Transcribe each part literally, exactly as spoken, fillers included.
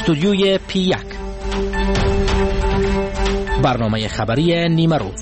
استودیوی پی یک، برنامه خبری نیمه روز.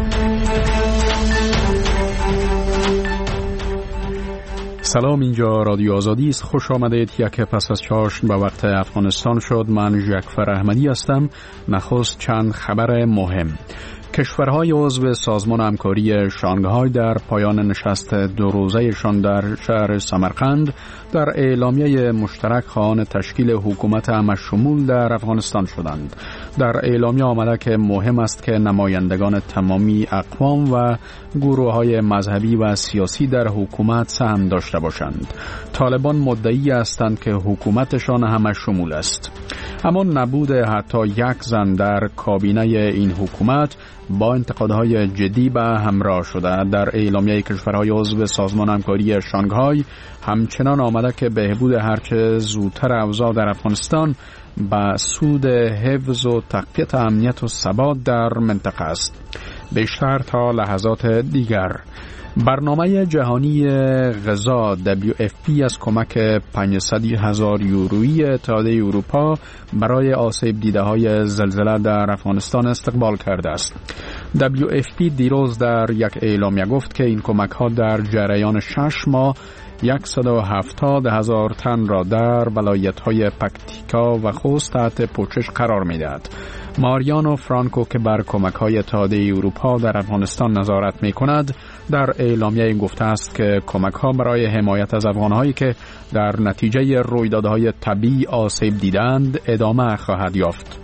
سلام، اینجا رادیو آزادی است. خوش آمدید. یک پس از چاشت به وقت افغانستان شد. من جعفر احمدی هستم. نخست چند خبر مهم. کشورهای عضو سازمان همکاری شانگهای در پایان نشست دو روزه‌شان در شهر سمرقند در اعلامیه مشترک خواهان تشکیل حکومت همشمول در افغانستان شدند. در اعلامیه آمده که مهم است که نمایندگان تمامی اقوام و گروه‌های مذهبی و سیاسی در حکومت سهم داشته باشند. طالبان مدعی هستند که حکومتشان همشمول است، اما نبود حتی یک زن در کابینه این حکومت با انتقادهای جدی به همراه شده. در اعلامیه کشورهای عضو سازمان همکاری شانگهای همچنان آمده که بهبود هرچه زودتر اوضاع در افغانستان به سود حفظ و تقویت امنیت و ثبات در منطقه است. بیشتر تا لحظات دیگر. برنامه جهانی غذا دبلیو اف پی از کمک پانصد هزار یورویی اتحادیه اروپا برای آسیب دیده های زلزله در افغانستان استقبال کرده است. دبلیو اف پی دیروز در یک اعلامیه گفت که این کمک ها در جریان شش ماه صد و هفتاد هزار تن را در ولایت‌های پکتیکا و خوست تحت پوشش قرار می‌دهد. ماریانو فرانکو که بر کمک‌های اتحادیه اروپا در افغانستان نظارت می‌کند، در اعلامیه گفته است که کمک‌ها برای حمایت از افغان‌هایی که در نتیجه رویدادهای طبیعی آسیب دیدند ادامه خواهد یافت.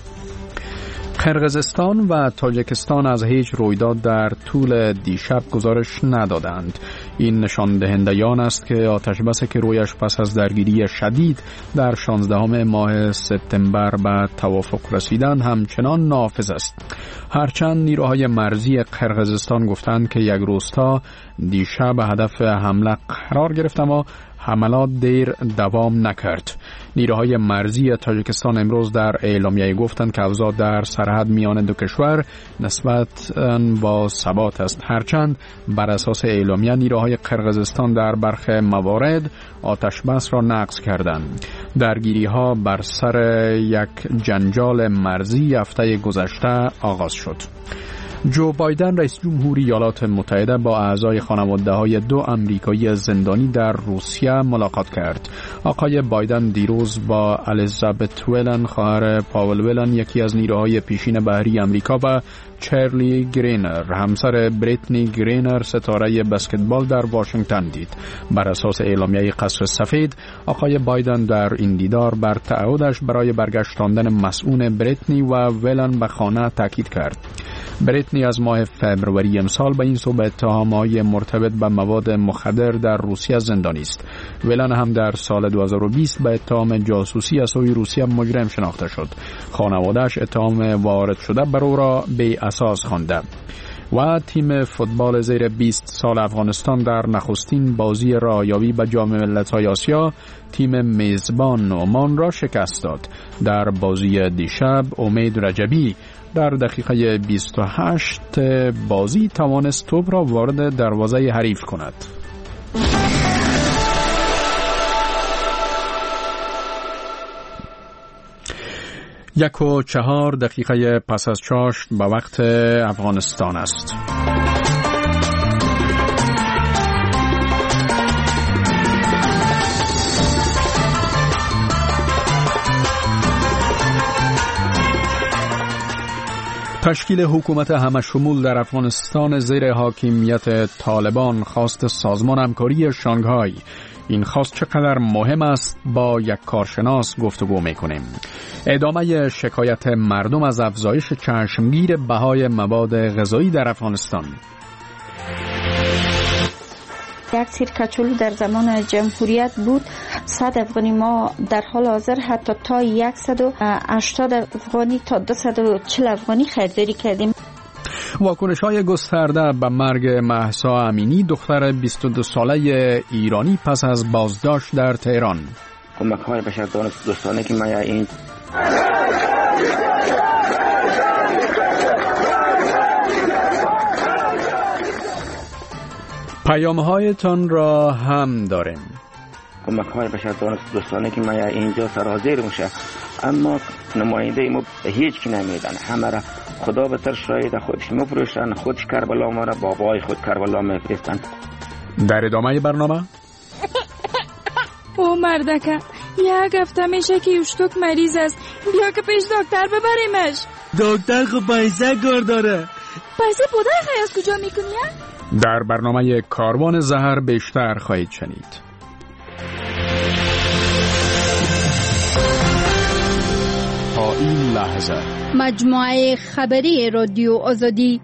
قرقیزستان و تاجیکستان از هیچ رویداد در طول دیشب گزارش ندادند. این نشان دهندگان است که آتش بسی که رویش پس از درگیری شدید در شانزدهم ماه سپتامبر به توافق رسیدن همچنان نافذ است. هرچند نیروهای مرزی قرقیزستان گفتند که یک روستا دیشب هدف حمله قرار گرفت اما حملات دیر دوام نکرد. نیروهای مرزی تاجیکستان امروز در اعلامیه گفتند که اوضاع در سرحد میان دو کشور نسبتاً با ثبات است. هرچند بر اساس اعلامیه نیروهای قرقیزستان در برخی موارد آتش بس را نقض کردند. درگیری ها بر سر یک جنجال مرزی هفته گذشته آغاز شد. جو بایدن رئیس جمهوری ایالات متحده با اعضای خانواده های دو امریکایی زندانی در روسیه ملاقات کرد. آقای بایدن دیروز با الیزابت ولن خواهر پاول ولن یکی از نیروهای پیشین بحری امریکا و چارلی گرینر همسر بریتنی گرینر ستاره بسکتبال در واشنگتن دید. بر اساس اعلامیه قصر سفید آقای بایدن در این دیدار بر تعهدش برای برگشتاندن مسئول بریتنی و ولن به خانه تاکید کرد. بریتنی از ماه فوریه امسال به این صوب اتهام‌های مرتبط به مواد مخدر در روسیه زندانی است. ولن هم در سال دو هزار و بیست به اتهام جاسوسی از سوی روسیه مجرم شناخته شد. خانواده‌اش اتهام وارد شده بر او را بی اساس خوانده. و تیم فوتبال زیر بیست سال افغانستان در نخستین بازی راهیابی به جام ملت‌های آسیا تیم میزبان عمان را شکست داد. در بازی دیشب امید رجبی در دقیقه بیست و هشت بازی توانست توپ را وارد دروازه حریف کند. یک و چهار دقیقه پس از چاشت به وقت افغانستان است. تشکیل حکومت همشمول در افغانستان زیر حاکمیت طالبان خواست سازمان همکاری شانگهای. این خواست چقدر مهم است با یک کارشناس گفتگو میکنیم. ادامه شکایت مردم از افزایش چشمگیر بهای مواد غذایی در افغانستان. یک سیر کچولو در زمان جمهوریت بود صد افغانی، ما در حال حاضر حتی تا صد و هشتاد افغانی تا دویست و چهل افغانی خریداری کردیم. واکنش های گسترده به مرگ مهسا امینی دختر بیست و دو ساله ایرانی پس از بازداشت در تهران. کمک های بشردوستانه که من این پیام هایتان را هم داریم. کمک های بشردوستانه که من اینجا سرحاضر میشه اما نماینده ما هیچ کی نمیدن، همه را خدا بتر شاید خودش مفروشن، خودش کربلا ما را بابای خود کربلا میفرستن. در ادامه برنامه او مردکه یک هفته میشه که یوشتوک مریض است، بیا که پیش دکتر ببریمش. دکتر خب پیسه کار داره. پیسه پودر خیلی از کجا میکنی؟ در برنامه کاروان زهر بیشتر خواهید شنید. تا این لحظه مجموعه خبری رادیو آزادی.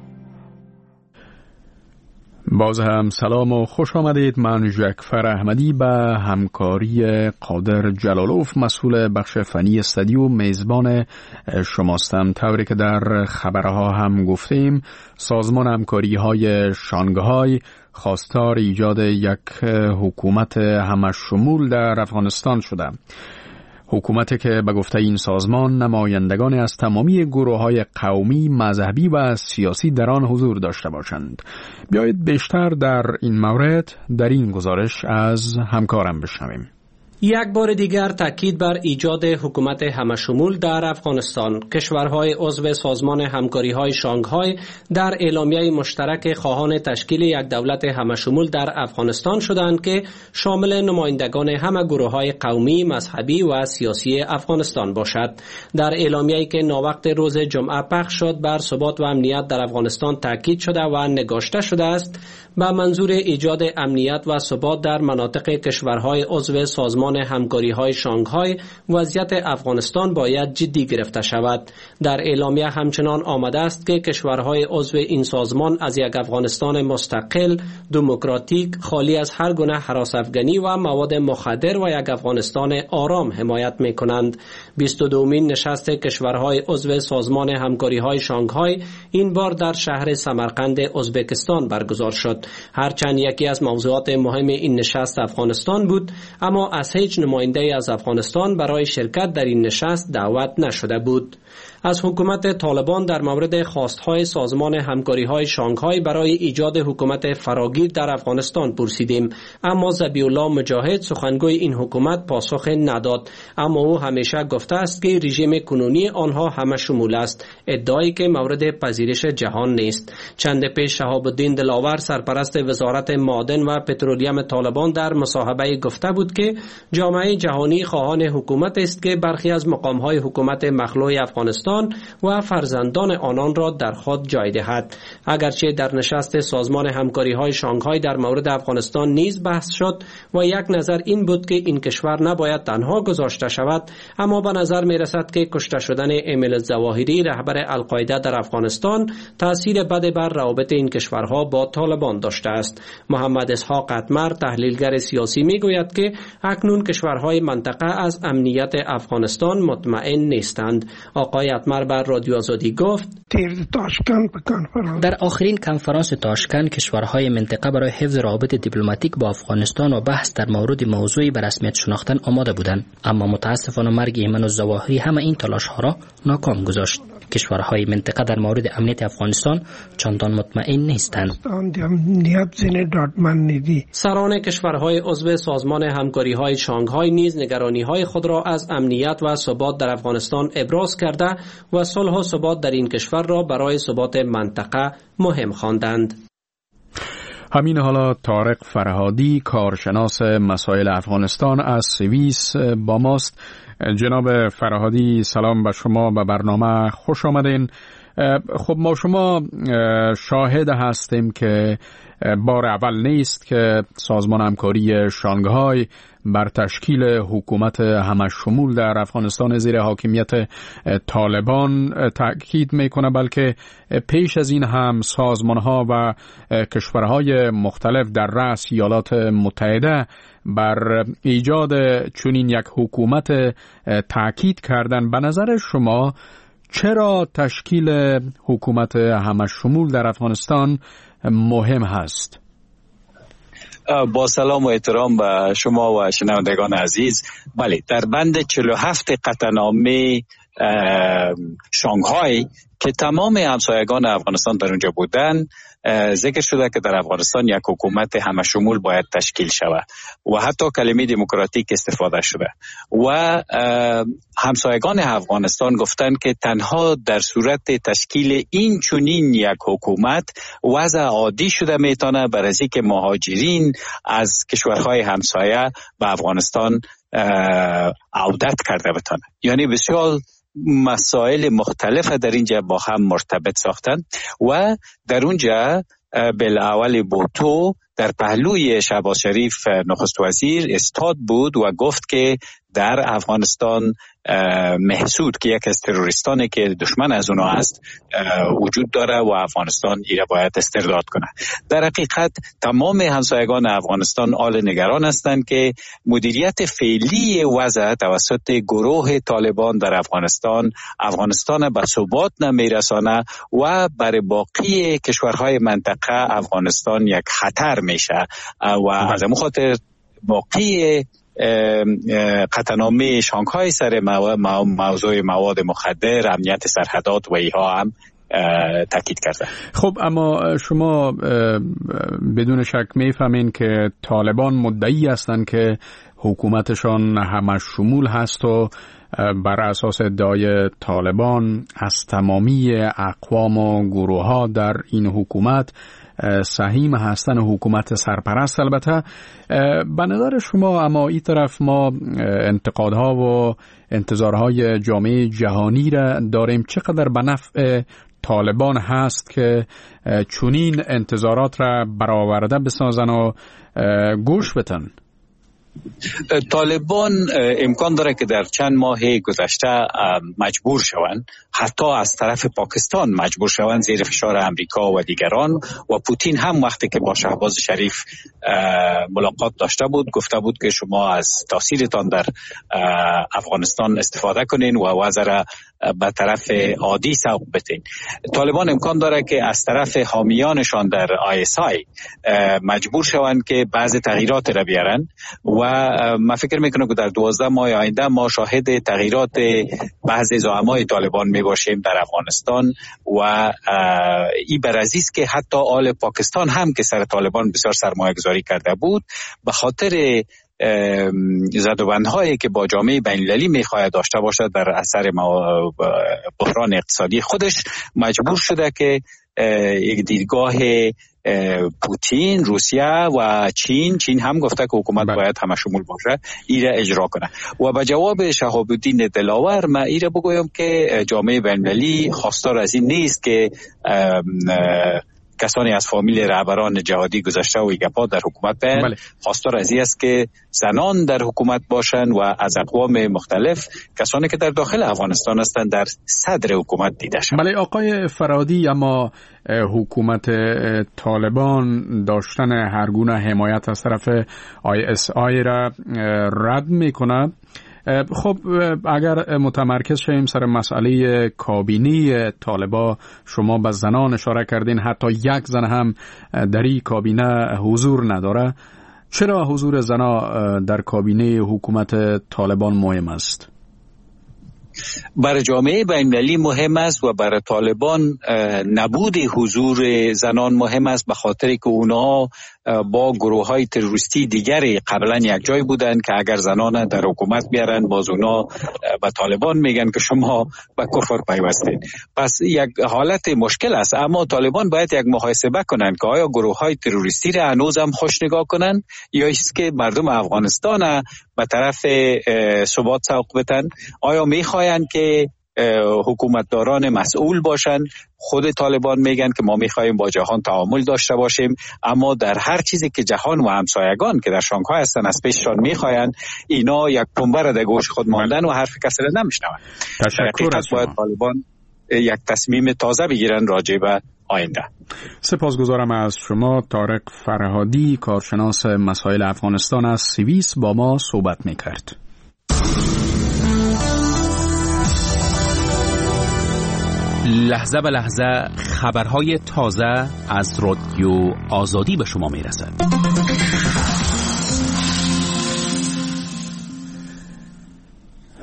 باز هم سلام و خوش آمدید. من جعفر احمدی به همکاری قادر جلالوف مسئول بخش فنی استودیو میزبان شماستم. طوری که در خبرها هم گفتیم، سازمان همکاری های شانگهای خواستار ایجاد یک حکومت همشمول در افغانستان شده. حکومتی که به گفته این سازمان نمایندگان از تمامی گروه‌های قومی، مذهبی و سیاسی در آن حضور داشته باشند. بیایید بیشتر در این مورد در این گزارش از همکارم بشنویم. یک بار دیگر تاکید بر ایجاد حکومت همشمول در افغانستان. کشورهای عضو سازمان همکاری‌های شانگهای در اعلامیه مشترک خواهان تشکیل یک دولت همشمول در افغانستان شدند که شامل نمایندگان همه گروه‌های قومی، مذهبی و سیاسی افغانستان باشد. در اعلامیه‌ای که ناوقت روز جمعه پخش شد، بر ثبات و امنیت در افغانستان تاکید شده و نگاشته شده است با منظور ایجاد امنیت و ثبات در مناطق کشورهای عضو سازمان همکاری‌های شانگهای وضعیت افغانستان باید جدی گرفته شود. در اعلامیه همچنان آمده است که کشورهای عضو این سازمان از یک افغانستان مستقل، دموکراتیک، خالی از هر گونه هراس افغانی و مواد مخدر و یک افغانستان آرام حمایت می‌کنند. بیست و دومین نشست کشورهای عضو سازمان همکاری‌های شانگهای این بار در شهر سمرقند ازبکستان برگزار شد. هرچند یکی از موضوعات مهم این نشست افغانستان بود، اما از هیچ نماینده از افغانستان برای شرکت در این نشست دعوت نشده بود. از حکومت طالبان در مورد خواستهای سازمان همکاری‌های شانگهای برای ایجاد حکومت فراگیر در افغانستان پرسیدیم، اما ذبیح الله مجاهد سخنگوی این حکومت پاسخ نداد. اما او همیشه گفته است که رژیم کنونی آنها همه شمول است، ادعایی که مورد پذیرش جهان نیست. چند پیش شهاب الدین دلاور سرپرست وزارت معادن و پترولیم طالبان در مصاحبه گفته بود که جامعه جهانی خواهان حکومت است که برخی از مقام‌های حکومت مخلوع افغانستان و فرزندان آنان را در خود جای دهد. اگرچه در نشست سازمان همکاری‌های شانگهای در مورد افغانستان نیز بحث شد و یک نظر این بود که این کشور نباید تنها گذاشته شود، اما به نظر می رسد که کشته شدن امیل الظواهری رهبر القاعده در افغانستان تأثیر بد بر روابط این کشورها با طالبان داشته است. محمد اسحاق اتمر تحلیلگر سیاسی می گوید که اکنون کشورهای منطقه از امنیت افغانستان مطمئن نیستند. آقای اتمر بر رادیو آزادی گفت در آخرین کنفرانس تاشکند کشورهای منطقه برای حفظ روابط دیپلماتیک با افغانستان و بحث در مورد موضوعی به رسمیت شناختن آماده بودند، اما متاسفانه مرگ ایمن الظواهری همه این تلاش‌ها را ناکام گذاشت. کشورهای منطقه در مورد امنیت افغانستان چندان مطمئن نیستند. سران کشورهای عضو سازمان همکاری‌های شانگهای نیز نگرانی‌های خود را از امنیت و ثبات در افغانستان ابراز کرده و صلح و ثبات در این کشور را برای ثبات منطقه مهم خواندند. همین حالا طارق فرهادی کارشناس مسائل افغانستان از سوئیس با ماست. جناب فرهادی سلام به شما، به برنامه خوش آمدین. خب ما شما شاهد هستیم که بار اول نیست که سازمان همکاری شانگهای بر تشکیل حکومت همشمول در افغانستان زیر حاکمیت طالبان تأکید میکنه، بلکه پیش از این هم سازمانها و کشورهای مختلف در رأس ایالات متحده بر ایجاد چنین یک حکومت تأکید کردن. به نظر شما چرا تشکیل حکومت همشمول در افغانستان مهم هست؟ با سلام و احترام به شما و شنوندگان عزیز، بله، در بند چهل و هفت قطعنامه شانگهای که تمام همسایگان افغانستان در اونجا بودن ذکر شده که در افغانستان یک حکومت همه شمول باید تشکیل شود و حتی کلمه دموکراتیک استفاده شده و همسایگان افغانستان گفتند که تنها در صورت تشکیل این چنین یک حکومت وضع عادی شده میتونه برای اینکه مهاجرین از کشورهای همسایه به افغانستان عودت کرده بتونه. یعنی بسیار مسائل مختلف در اینجا با هم مرتبط ساختن و در اونجا بالاول بوتو در پهلوی شهباز شریف نخست وزیر استاد بود و گفت که در افغانستان محسود که یک از تروریستانی که دشمن از اونا است وجود داره و افغانستان ایره باید استرداد کنه. در حقیقت تمام همسایگان افغانستان آل نگران هستند که مدیریت فعلی وضع توسط گروه طالبان در افغانستان افغانستان به ثبات نمیرسانه و برای باقی کشورهای منطقه افغانستان یک خطر میشه و از همون خاطر باقی قطعنامه شانگهای سر موضوع مواد مخدر، امنیت سرحدات و ایها هم تاکید کرده. خب اما شما بدون شک میفهمین که طالبان مدعی هستند که حکومتشان همه شمول هست و بر اساس ادعای طالبان از تمامی اقوام و گروه ها در این حکومت سهیم هستن حکومت سرپرست. البته به نظر شما اما این طرف ما انتقادها و انتظارهای جامعه جهانی را داریم، چقدر به نفع طالبان هست که چنین انتظارات را برآورده بسازن و گوش بدن؟ طالبان امکان داره که در چند ماه گذشته مجبور شوند، حتی از طرف پاکستان مجبور شوند زیر فشار امریکا و دیگران و پوتین هم وقتی که با شهباز شریف ملاقات داشته بود گفته بود که شما از تاثیرتان در افغانستان استفاده کنین و وضع را به طرف عادی سوق بدین. طالبان امکان داره که از طرف حامیانشان در آی اس آی مجبور شوند که بعض تغییرات را بیارن و من فکر میکنم که در دوازده ماه آینده ما شاهد تغییرات بعضی زعمای طالبان میباشیم در افغانستان و این برعزیز که حتی آل پاکستان هم که سر طالبان بسیار سرمایه گذاری کرده بود به خاطر زدوبندهایی که با جامعه بین‌المللی میخواهد داشته باشد در اثر بحران اقتصادی خودش مجبور شده که یک دیدگاه پوتین، روسیه و چین چین هم گفته که حکومت باید همه شمول باشه ایره اجرا کنه و به جواب شهاب الدین دلاور من ایره بگویم که جامعه بین‌المللی خواستار از این نیست که کسانی از فامیل رهبران جهادی گذشته و ایگپا در حکومت بین بله. خواستار از این است که زنان در حکومت باشند و از اقوام مختلف کسانی که در داخل افغانستان هستند در صدر حکومت دیده شد. بله آقای فرادی، اما حکومت طالبان داشتن هر گونه حمایت از طرف آی اس آی را رد می‌کند. خب اگر متمرکز شویم سر مسئله کابینه طالبان، شما به زنان اشاره کردین، حتی یک زن هم در این کابینه حضور نداره. چرا حضور زنان در کابینه حکومت طالبان مهم است؟ برای جامعه بین‌المللی مهم است و برای طالبان نبود حضور زنان مهم است به خاطر که اونا با گروه‌های تروریستی دیگری قبلا یک جای بودند که اگر زنان در حکومت بیارن باز اونا به طالبان میگن که شما به کفر پیوستید. پس یک حالت مشکل است، اما طالبان باید یک محاسبه کنند که آیا گروه‌های تروریستی را هنوز هم خوش نگاه کنند یا است که مردم افغانستان به طرف ثبات سوق بدن؟ آیا میخواین که حکومتداران مسئول باشن؟ خود طالبان میگن که ما میخوایم با جهان تعامل داشته باشیم، اما در هر چیزی که جهان و همسایگان که در شانگهای هستن از پیششان میخواین اینا یک پنبه را در گوش خود ماندن و حرف کسی را نمیشنون. تشکر از باید طالبان یک تصمیم تازه بگیرن راجع به آینده. سپاسگزارم از شما. طارق فرهادی، کارشناس مسائل افغانستان از سوئیس، با ما صحبت میکرد. لحظه به لحظه خبرهای تازه از رادیو آزادی به شما میرسد.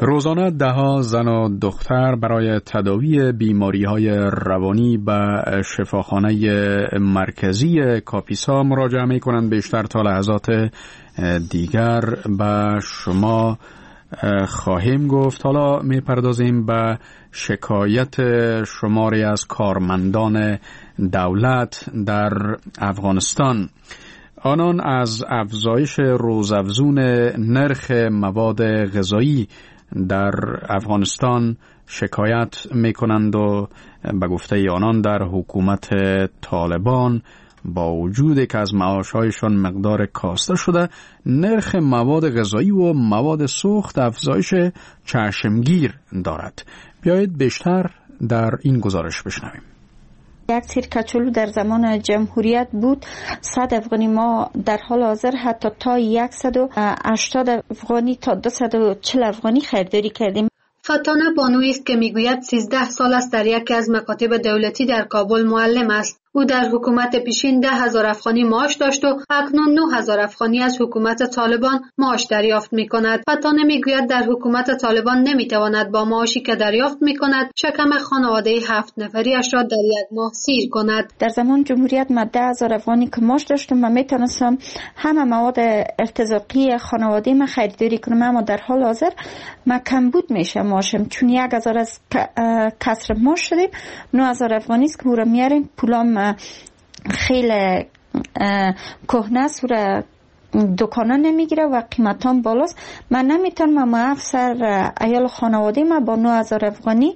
روزانه ده‌ها زن و دختر برای تداوی بیماری‌های روانی به شفاخانه مرکزی کاپیسا مراجعه می‌کنند. بیشتر تا لحظات دیگر به شما خواهیم گفت. حالا می‌پردازیم به شکایت شماری از کارمندان دولت در افغانستان. آنان از افزایش روزافزون نرخ مواد غذایی در افغانستان شکایت میکنند و به گفته آنان در حکومت طالبان با وجود که از معاشهایشان مقدار کاسته شده، نرخ مواد غذایی و مواد سوخت افزایش چشمگیر دارد. بیایید بیشتر در این گزارش بشنویم. یک سیر کچولو در زمان جمهوریت بود صد افغانی، ما در حال حاضر حتی تا صد و هشتاد افغانی تا دویست و چهل افغانی خریداری کردیم. فتانه بانویی است که میگوید سیزده سال است در یکی از مکاتب دولتی در کابل معلم است. او در حکومت پیشین ده هزار افغانی معاش داشت و اکنون نه هزار افغانی از حکومت طالبان معاش دریافت می کند. فتانه می گوید در حکومت طالبان نمی تواند با معاشی که دریافت می کند شکم خانواده هفت نفریش را در یک ماه سیر کند. در زمان جمهوریت من ده هزار افغانی که معاش داشتم، من می توانستم همه مواد ارتزاقی خانواده من خریداری کنم، اما در حال حاضر من کمبود میشه معاشم، چون یک هزار از کسر معاش شدیم، نه هزار افغانی است که او را میاریم. پولام خیلی کهنه است و دکانا نمیگیره و قیمتان بالاست. من نمیتونم ما افسر ایال خانواده ما با نه هزار افغانی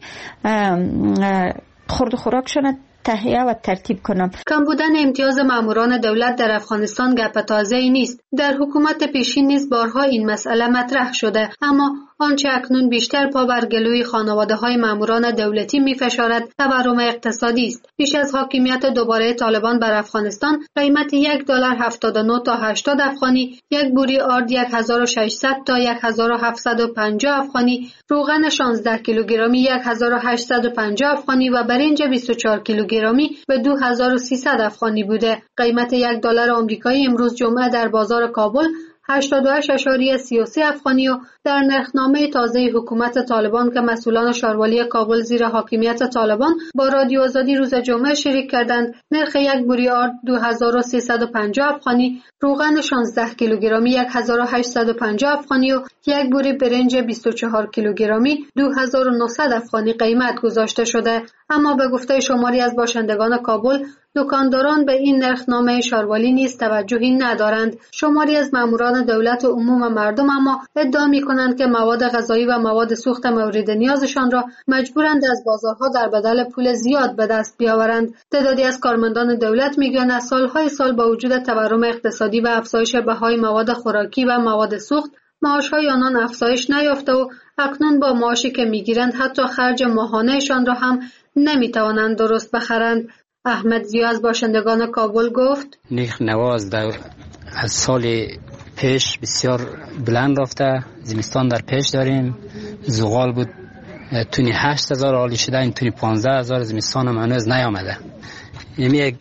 خورد و خوراکشون تهیه و ترتیب کنم. کم بودن امتیاز ماموران دولت در افغانستان گپ تازه‌ای نیست. در حکومت پیشین نیز بارها این مسئله مطرح شده، اما آنچه اکنون بیشتر پا بر گلوی خانواده‌های ماموران دولتی می‌فشارد تورم اقتصادی است. پیش از حاکمیت دوباره طالبان بر افغانستان، قیمت یک دلار هفتاد و نه تا هشتاد افغانی، یک بوری آرد یک هزار و ششصد تا یک هزار و هفتصد و پنجاه افغانی، روغن شانزده کیلوگرمی یک هزار و هشتصد و پنجاه افغانی و برنج بیست و چهار کیلوگرمی به دو هزار و سیصد افغانی بوده. قیمت یک دلار آمریکایی امروز جمعه در بازار کابل هشتاد و هشت اشاریه سی و سه افغانی و در نرخنامه تازه حکومت طالبان که مسئولان شاروالی کابل زیر حاکمیت طالبان با رادیو آزادی روز جمعه شریک کردند، نرخ یک بوری آرد دو هزار و سیصد و پنجاه افغانی، روغن شانزده کیلوگرمی یک هزار و هشتصد و پنجاه افغانی و یک بوری برنج بیست و چهار کیلوگرمی دو هزار و نهصد افغانی قیمت گذاشته شده. اما به گفته شماری از باشندگان کابل، دکانداران به این نرخنامه شاروالی نیز توجهی ندارند. شماری از ماموران دولت و عموم مردم اما ادعا می‌کنند که مواد غذایی و مواد سوخت مورد نیازشان را مجبورند از بازارها در بدل پول زیاد به دست بیاورند. تعدادی از کارمندان دولت میگویند از سالهای سال با وجود تورم اقتصادی و افزایش بهای مواد خوراکی و مواد سوخت، معاش‌های آنان افزایش نیافته و اکنون با معاشی که می‌گیرند حتی خرج ماهانه‌شان را هم نمی‌توانند درست بخرند. احمد زیا از باشندگان کابل گفت: نرخ نواز در از سال پیش بسیار بلند رفته. زمستان در پیش داریم، زغال بود تونی هشت هزار عالی شده، این تونی پانزده هزار، زمستان هم هنوز نیامده. این یک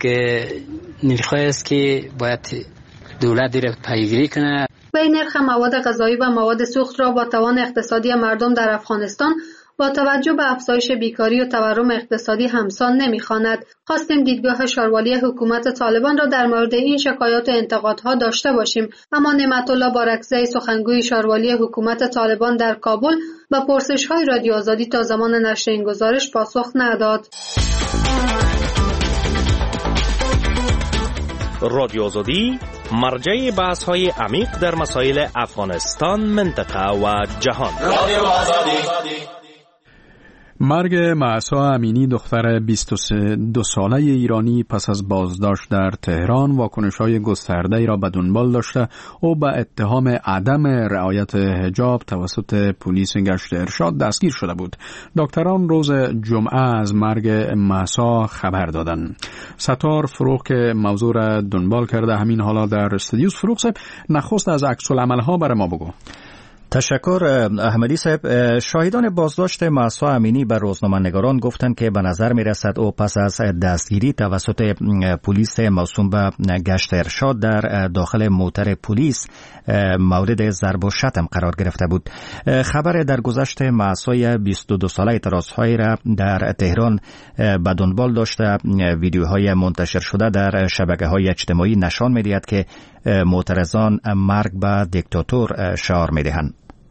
نرخی است که باید دولت دیره پیگیری کنه. به نرخ مواد غذایی و مواد سوخت را با توان اقتصادی مردم در افغانستان با توجه به افزایش بیکاری و تورم اقتصادی همسان نمی‌خواند. خواستیم دیدگاه شاروالی حکومت طالبان را در مورد این شکایات و انتقادها داشته باشیم، اما نعمت الله بارکزی سخنگوی شاروالی حکومت طالبان در کابل به پرسش‌های رادیو آزادی تا زمان نشر این گزارش پاسخ نداد. رادیو آزادی مرجع بحث‌های عمیق در مسائل افغانستان، منطقه و جهان. رادیو آزادی. مرگ مهسا امینی دختر بیست و دو ساله ایرانی پس از بازداشت در تهران واکنش‌های گسترده‌ای را به دنبال داشته و به اتهام عدم رعایت حجاب توسط پلیس گشت ارشاد دستگیر شده بود. دکتران روز جمعه از مرگ مهسا خبر دادند. ستار فروغ که موضوع را دنبال کرده همین حالا در استودیوس. فروغ صاحب، نخست از عکس‌العمل‌ها برای ما بگو. تشکر احمدی صاحب. شاهدان بازداشت مهسا امینی به روزنامه‌نگاران گفتند که به نظر می‌رسد او پس از دستگیری توسط پلیس موسوم به گشت ارشاد در داخل موتر پلیس مورد ضرب و شتم قرار گرفته بود. خبر درگذشت مهسا بیست و دو ساله اعتراض‌هایی را در تهران به دنبال داشته ویدیوهای منتشر شده در شبکه‌های اجتماعی نشان می‌دهد که معترضان مرگ به دیکتاتور شعار می‌دهند.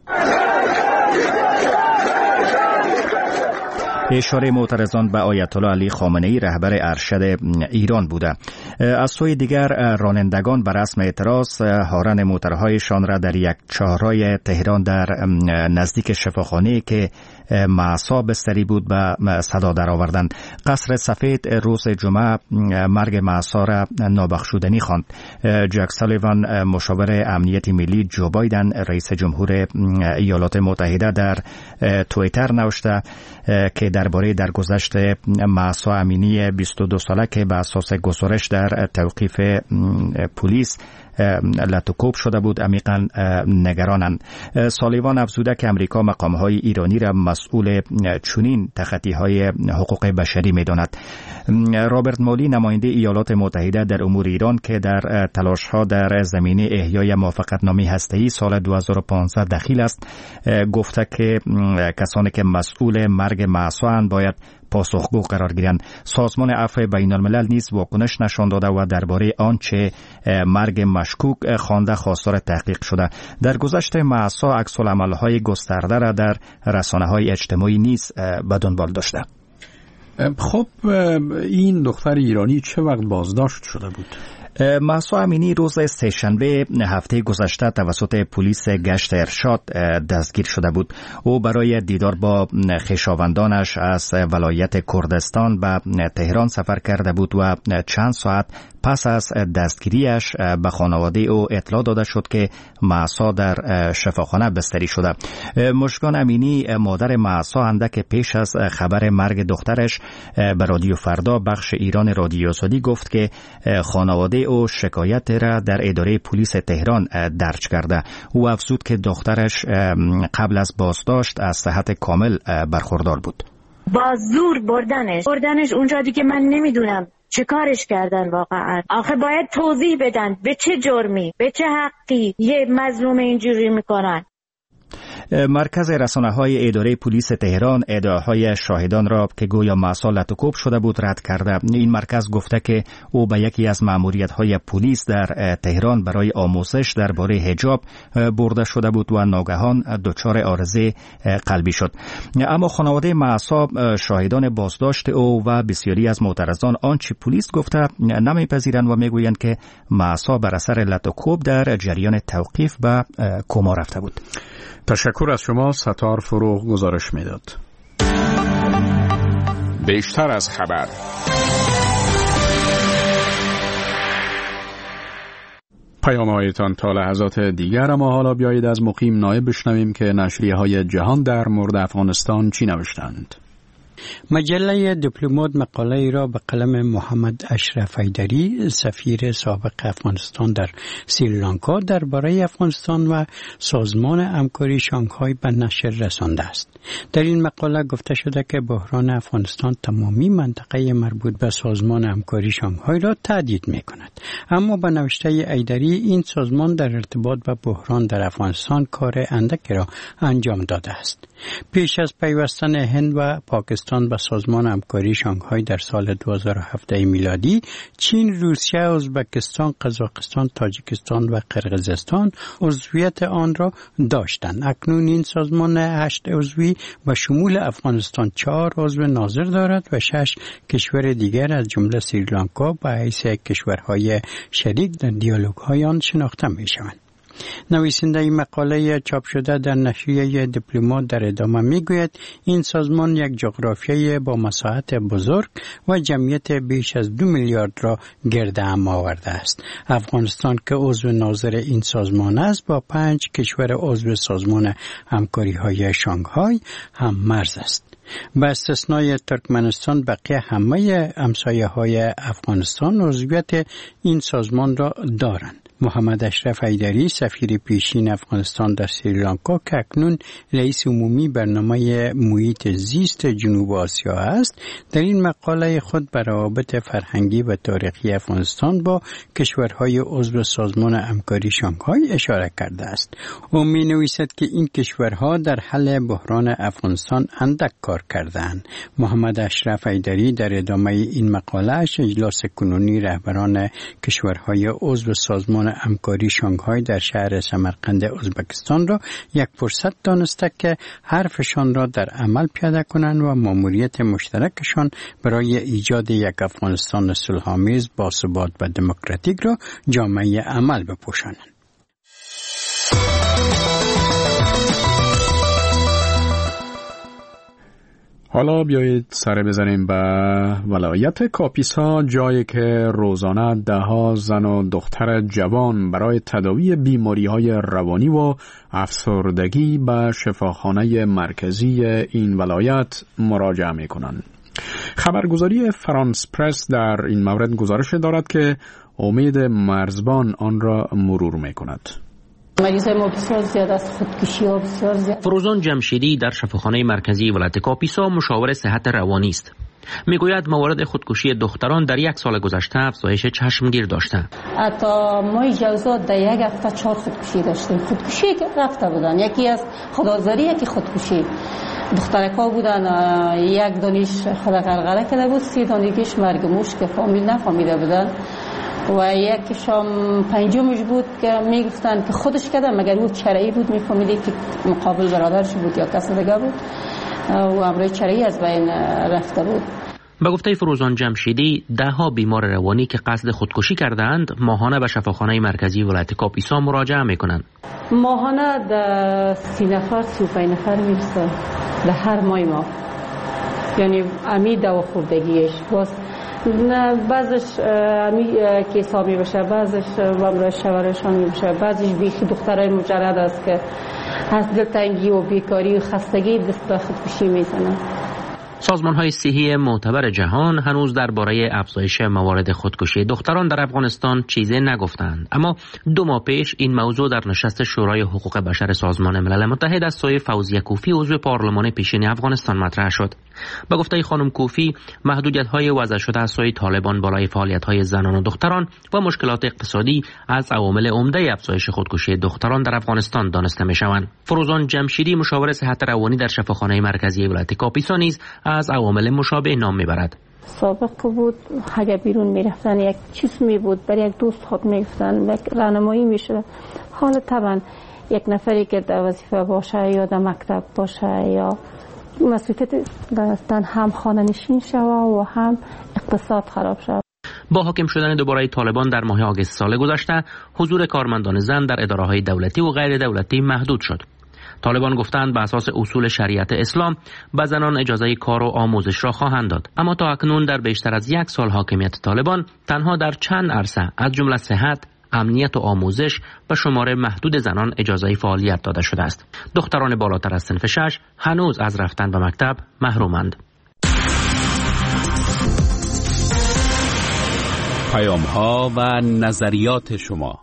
اشاره معترضان به آیت الله علی خامنه‌ای رهبر ارشد ایران بوده. از سوی دیگر رانندگان به رسم اعتراض هارن موترهایشان را در یک چهارراه تهران در نزدیک شفاخانه که مهسا بستری بود به صدا درآوردند. قصر سفید روز جمعه مرگ مهسا را نابخشودنی خواند. جک سالیوان مشاور امنیت ملی جو بایدن رئیس جمهور ایالات متحده در توییتر نوشته که درباره درگذشت مهسا امینی بیست و دو ساله که به اساس گزارش در توقیف پلیس لطوکوب شده بود عمیقا نگرانند. سالیوان افزوده که امریکا مقام‌های ایرانی را مسئول چنین تخطی‌های حقوق بشری می‌داند. رابرت مولی نماینده ایالات متحده در امور ایران که در تلاش‌ها در زمینه احیای موافقتنامه هسته‌ای سال دو هزار و پانزده دخیل است گفته که کسانی که مسئول مرگ مهسا اند باید پاسخگو قرار گیرند. سازمان عفو بین الملل نیز واکنش نشان داده و درباره آنچه مرگ مشکوک خوانده خواستار تحقیق شده. در گذشت مهسا عکس‌العمل‌های گسترده را در رسانه‌های اجتماعی نیز به دنبال داشته. خب این دختر ایرانی چه وقت بازداشت شده بود؟ مهسا امینی روز سه‌شنبه هفته گذشته توسط پلیس گشت ارشاد دستگیر شده بود. او برای دیدار با خویشاوندانش از ولایت کردستان به تهران سفر کرده بود و چند ساعت پس از دستگیریش به خانواده او اطلاع داده شد که مهسا در شفاخانه بستری شده. مژگان امینی مادر مهسا اندک پیش از خبر مرگ دخترش به رادیو فردا بخش ایران رادیو آزادی گفت که خانواده او شکایت را در اداره پلیس تهران درج کرده. او افزود که دخترش قبل از بازداشت از صحت کامل برخوردار بود. با زور بردنش بردنش اونجا دیگه من نمیدونم چه کارش کردن واقعا. آخه باید توضیح بدن به چه جرمی به چه حقی یه مظلوم اینجوری میکنن. مرکز رسانه‌های اداره پلیس تهران ادعاهای شاهدان را که گویا مهسا لطوکوب شده بود رد کرده. این مرکز گفته که او به یکی از مأموریت‌های پلیس در تهران برای آموزش درباره حجاب برده شده بود و ناگهان دچار عارضه قلبی شد. اما خانواده مهسا شاهدان بازداشت او و بسیاری از معترضان آنچه پلیس گفته نمیپذیرند و میگویند که مهسا بر اثر لطوکوب در جریان توقیف به کما رفته بود. تشکر از شما. ستار فروغ گزارش میداد. بیشتر از خبر. پیام‌هایتان تا لحظات دیگر، اما حالا بیایید از مقیم نایب بشنویم که نشریه‌های جهان در مورد افغانستان چی نوشتند. مجله دیپلمات مقاله ای را به قلم محمد اشرف حیدری سفیر سابق افغانستان در سریلانکا درباره افغانستان و سازمان همکاری شانگهای به نشر رسانده است. در این مقاله گفته شده که بحران افغانستان تمامی منطقه مربوط به سازمان همکاری شانگهای را تهدید می کند. اما به نوشته حیدری این سازمان در ارتباط با بحران در افغانستان کار اندکی را انجام داده است. پیش از پیوستن هند و پاکستان به سازمان همکاری شانگهای در سال دو هزار و هفده میلادی، چین، روسیه، ازبکستان، قزاقستان، تاجیکستان و قرقیزستان عضویت آن را داشتند. اکنون این سازمان هشت عضوی و شمول افغانستان چهار عضو ناظر دارد و شش کشور دیگر از جمله سریلانکا به حیث کشورهای شریک در دیالوگ‌های آن شناخته می‌شوند. نویسنده این مقاله چاپ شده در نشریه دیپلمات در ادامه میگوید این سازمان یک جغرافیای با مساحت بزرگ و جمعیت بیش از دو میلیارد را گرد هم آورده است. افغانستان که عضو ناظر این سازمان است با پنج کشور عضو سازمان همکاری های شانگهای هم مرز است. با استثنای ترکمنستان بقیه همه همسایه های افغانستان عضویت این سازمان را دارند. محمد اشرف حیدری سفیر پیشین افغانستان در سریلانکا که اکنون رئیس عمومی برنامه محیط زیست جنوب آسیا است، در این مقاله خود بر روابط فرهنگی و تاریخی افغانستان با کشورهای عضو سازمان همکاری شانگهای اشاره کرده است. او می نویسد که این کشورها در حل بحران افغانستان اندک کار کردند. محمد اشرف حیدری در ادامه این مقاله‌اش اجلاس کنونی رهبران کشورهای عضو سازمان همکاری شانگهای در شهر سمرقند ازبکستان را یک فرصت دانسته که حرفشان را در عمل پیاده کنند و ماموریت مشترکشان برای ایجاد یک افغانستان صلح‌آمیز باثبات و دموکراتیک را جامعه عمل بپوشانند. حالا بیایید سر بزنیم به ولایت کاپیسا، جایی که روزانه ده ها زن و دختر جوان برای تداوی بیماری‌های روانی و افسردگی به شفاخانه مرکزی این ولایت مراجعه می‌کنند. خبرگزاری فرانس پرس در این مورد گزارش دارد که امید مرزبان آن را مرور می‌کند. مریضای ما بسیار زیاد است، خودکشی ها بسیار زیاد. فروزان جمشیدی در شفاخانه مرکزی ولایت کاپیسا مشاور صحت روانی است. میگوید موارد خودکشی دختران در یک سال گذشته افزایش چشمگیر داشته. حتی ما جوزات در یک هفته چهار خودکشی داشتیم. خودکشی که رفته بودن، یکی از خدازاری، یکی خودکشی. دخترکا بودن، یک دانش خدا غرغره کرده بود، سی دانگیش مرگ موش که فامیل نفهمیده بودن و یکیشم پنجمش بود که میگفتن که خودش کرده، مگر او چرایی بود، میفهمیدی که مقابل برادرش بود یا کس دیگه بود و امروی چرایی از بین رفته بود. به گفته فروزان جمشیدی، ده ها بیمار روانی که قصد خودکشی کردند ماهانه به شفاخانه مرکزی ولایت کاپیسا مراجعه میکنند. ماهانه ده سی نفر سی و پنج نفر میرسه ده هر ماه ما، یعنی امی دو خوردگیش باز بعضش امی که حسابی بشه، بعضش بامرای شورشان میشه، بعضش بیخی دخترای مجرد است که از دلتنگی و بیکاری و خستگی دست به خودکشی میزنن. سازمان‌های صحی معتبر جهان هنوز درباره افزایش موارد خودکشی دختران در افغانستان چیزی نگفتند، اما دو ماه پیش این موضوع در نشست شورای حقوق بشر سازمان ملل متحد از سوی فوزیه کوفی عضو پارلمان پیشین افغانستان مطرح شد. به گفته خانم کوفی، محدودیت‌های وضع شده از سوی طالبان بالای فعالیت‌های زنان و دختران و مشکلات اقتصادی از عوامل عمده افزایش خودکشی دختران در افغانستان دانسته می‌شوند. فروزان جمشیدی مشاور صحت روانی در شفاخانه مرکزی ولایت کاپیسا نیز از عوامل مشابه نام میبرد. سابق بود اگر بیرون میرفتن یک چیز می بود، برای یک دوست خود میگفتن، یک راهنمایی میشد. حالا طبعا یک نفری که در وظیفه باشه یا در مکتب باشه یا مسئولیت داشتن، هم خانه نشین شود و هم اقتصاد خراب شود. با حاکم شدن دوباره طالبان در ماه آگوست سال گذشته، حضور کارمندان زن در اداره‌های دولتی و غیر دولتی محدود شد. طالبان گفتند به اساس اصول شریعت اسلام به زنان اجازه کار و آموزش را خواهند داد، اما تا اکنون در بیشتر از یک سال حاکمیت طالبان تنها در چند عرصه از جمله صحت، امنیت و آموزش به شمار محدود زنان اجازه فعالیت داده شده است. دختران بالاتر از صنف شش هنوز از رفتن به مکتب محرومند. پیام ها و نظریات شما.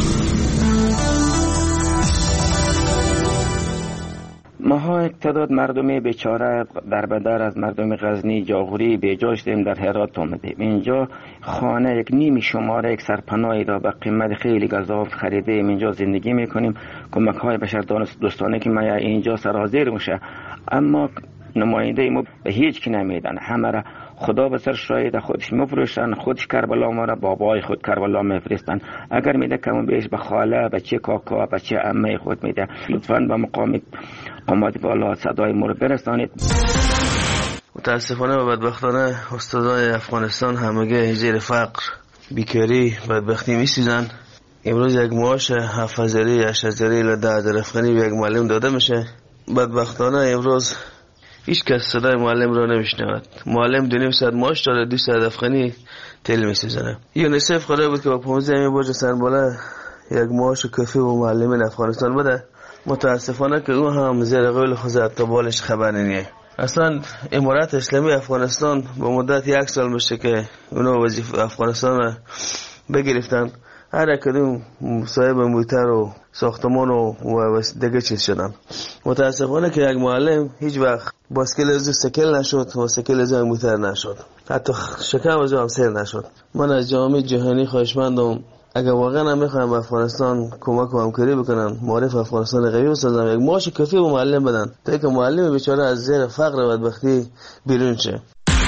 ماها تعداد مردم بیچاره در بدر از مردم غزنی جاغوری بیجا شدیم، در هرات آمدیم. اینجا خانه یک نیمی شماره یک سرپناهی را به قیمت خیلی گزاف خریدیم، اینجا زندگی میکنیم. کمک های بشر دوستانه که ما اینجا سرازیر میشه، اما نماینده ما به هیچ کی نمیدن، همه را خدا به سر شاید خودش میفروشن، خودش کربلا ما را بابای خود کربلا میفرستن. اگر میده کم بیش به خاله، به چه کاکا، به چه عمه خود میده. لطفاً به مقام قامت بالا صدای ما رو برسانید. متاسفانه و بدبختانه استادای افغانستان همگی زیر فقر، بیکاری، بدبختی میسوزن. امروز یک معاش هفت هزاری، هشت هزاری الی ده هزار افغانی به یک معلم داده میشه. بدبختانه امروز هیچ کس صدای معلم را نمیشنود. معلم دو نیم ساعت معاش داره، دو ساعت افغانی تل میسوزنه. یونیسف خدا بود که با پانزده همین برج سرباله یک معاش کافی و معلمین افغانستان بده. متاسفانه که او هم زیر قول خود تا بالش خبر نیه. اصلا امارات اسلامی افغانستان با مدت یک سال میشه که اونا وظیفه افغانستان بگرفتن. هر کدوم صاحب موتر و ساختمان و دیگه چیز شدن. متاسفانه که یک معلم هیچ وقت باسکل از سکل نشد و سکل از موتر نشد، حتی شکم از هم سیر نشد. من از جامعه جهانی خواهشمندم اگر واقعا هم میخوایم افغانستان کمک و همکاری بکنن، معرف افغانستان قوی بسازن، یک معاش کافی به معلم بدن تا اینکه معلم بیچاره از زیر فقر و بدبختی بیرون شه.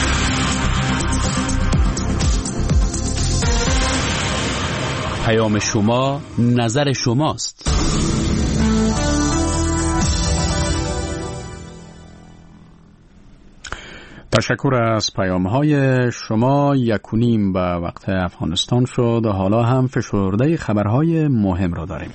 پیام شما، نظر شماست. تشکر از پیام های شما. یک و نیم به وقت افغانستان شد. حالا هم فشرده خبرهای مهم را داریم.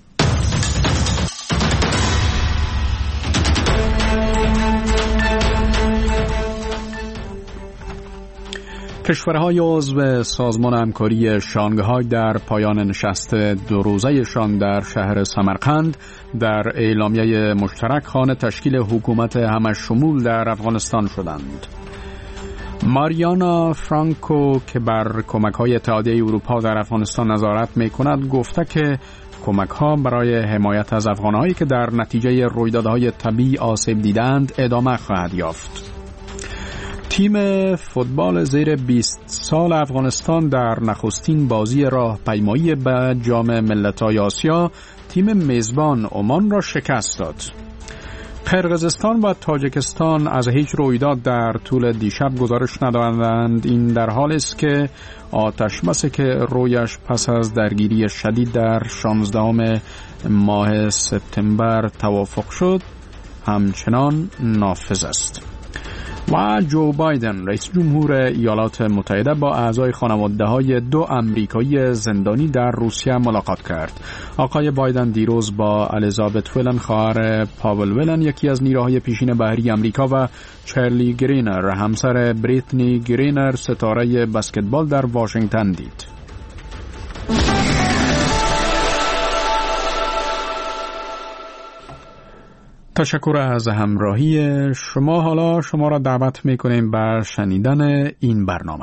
کشورهای عضو سازمان همکاری شانگهای در پایان نشست دو روزه‌شان در شهر سمرقند در اعلامیه مشترک خواهان تشکیل حکومت همشمول در افغانستان شدند. ماریانا فرانکو که بر کمک‌های اتحادیه اروپا در افغانستان نظارت می‌کند گفته که کمک‌ها برای حمایت از افغان‌هایی که در نتیجه رویدادهای طبیعی آسیب دیدند ادامه خواهد یافت. تیم فوتبال زیر بیست سال افغانستان در نخستین بازی راهپیمایی به جام ملت‌های آسیا تیم میزبان عمان را شکست داد. قرقیزستان و تاجیکستان از هیچ رویداد در طول دیشب گزارش ندادند. این در حالی است که آتشبسی که رویش پس از درگیری شدید در شانزدهم ماه سپتامبر توافق شد همچنان نافذ است. و جو بایدن رئیس جمهور ایالات متحده با اعضای خانواده‌های دو آمریکایی زندانی در روسیه ملاقات کرد. آقای بایدن دیروز با الیزابت ولن خواهر پاول ولن یکی از نیروهای پیشین بحری آمریکا و چارلی گرینر همسر بریتنی گرینر ستاره بسکتبال در واشنگتن دید. تشکر از همراهی شما. حالا شما را دعوت می‌کنیم به شنیدن این برنامه.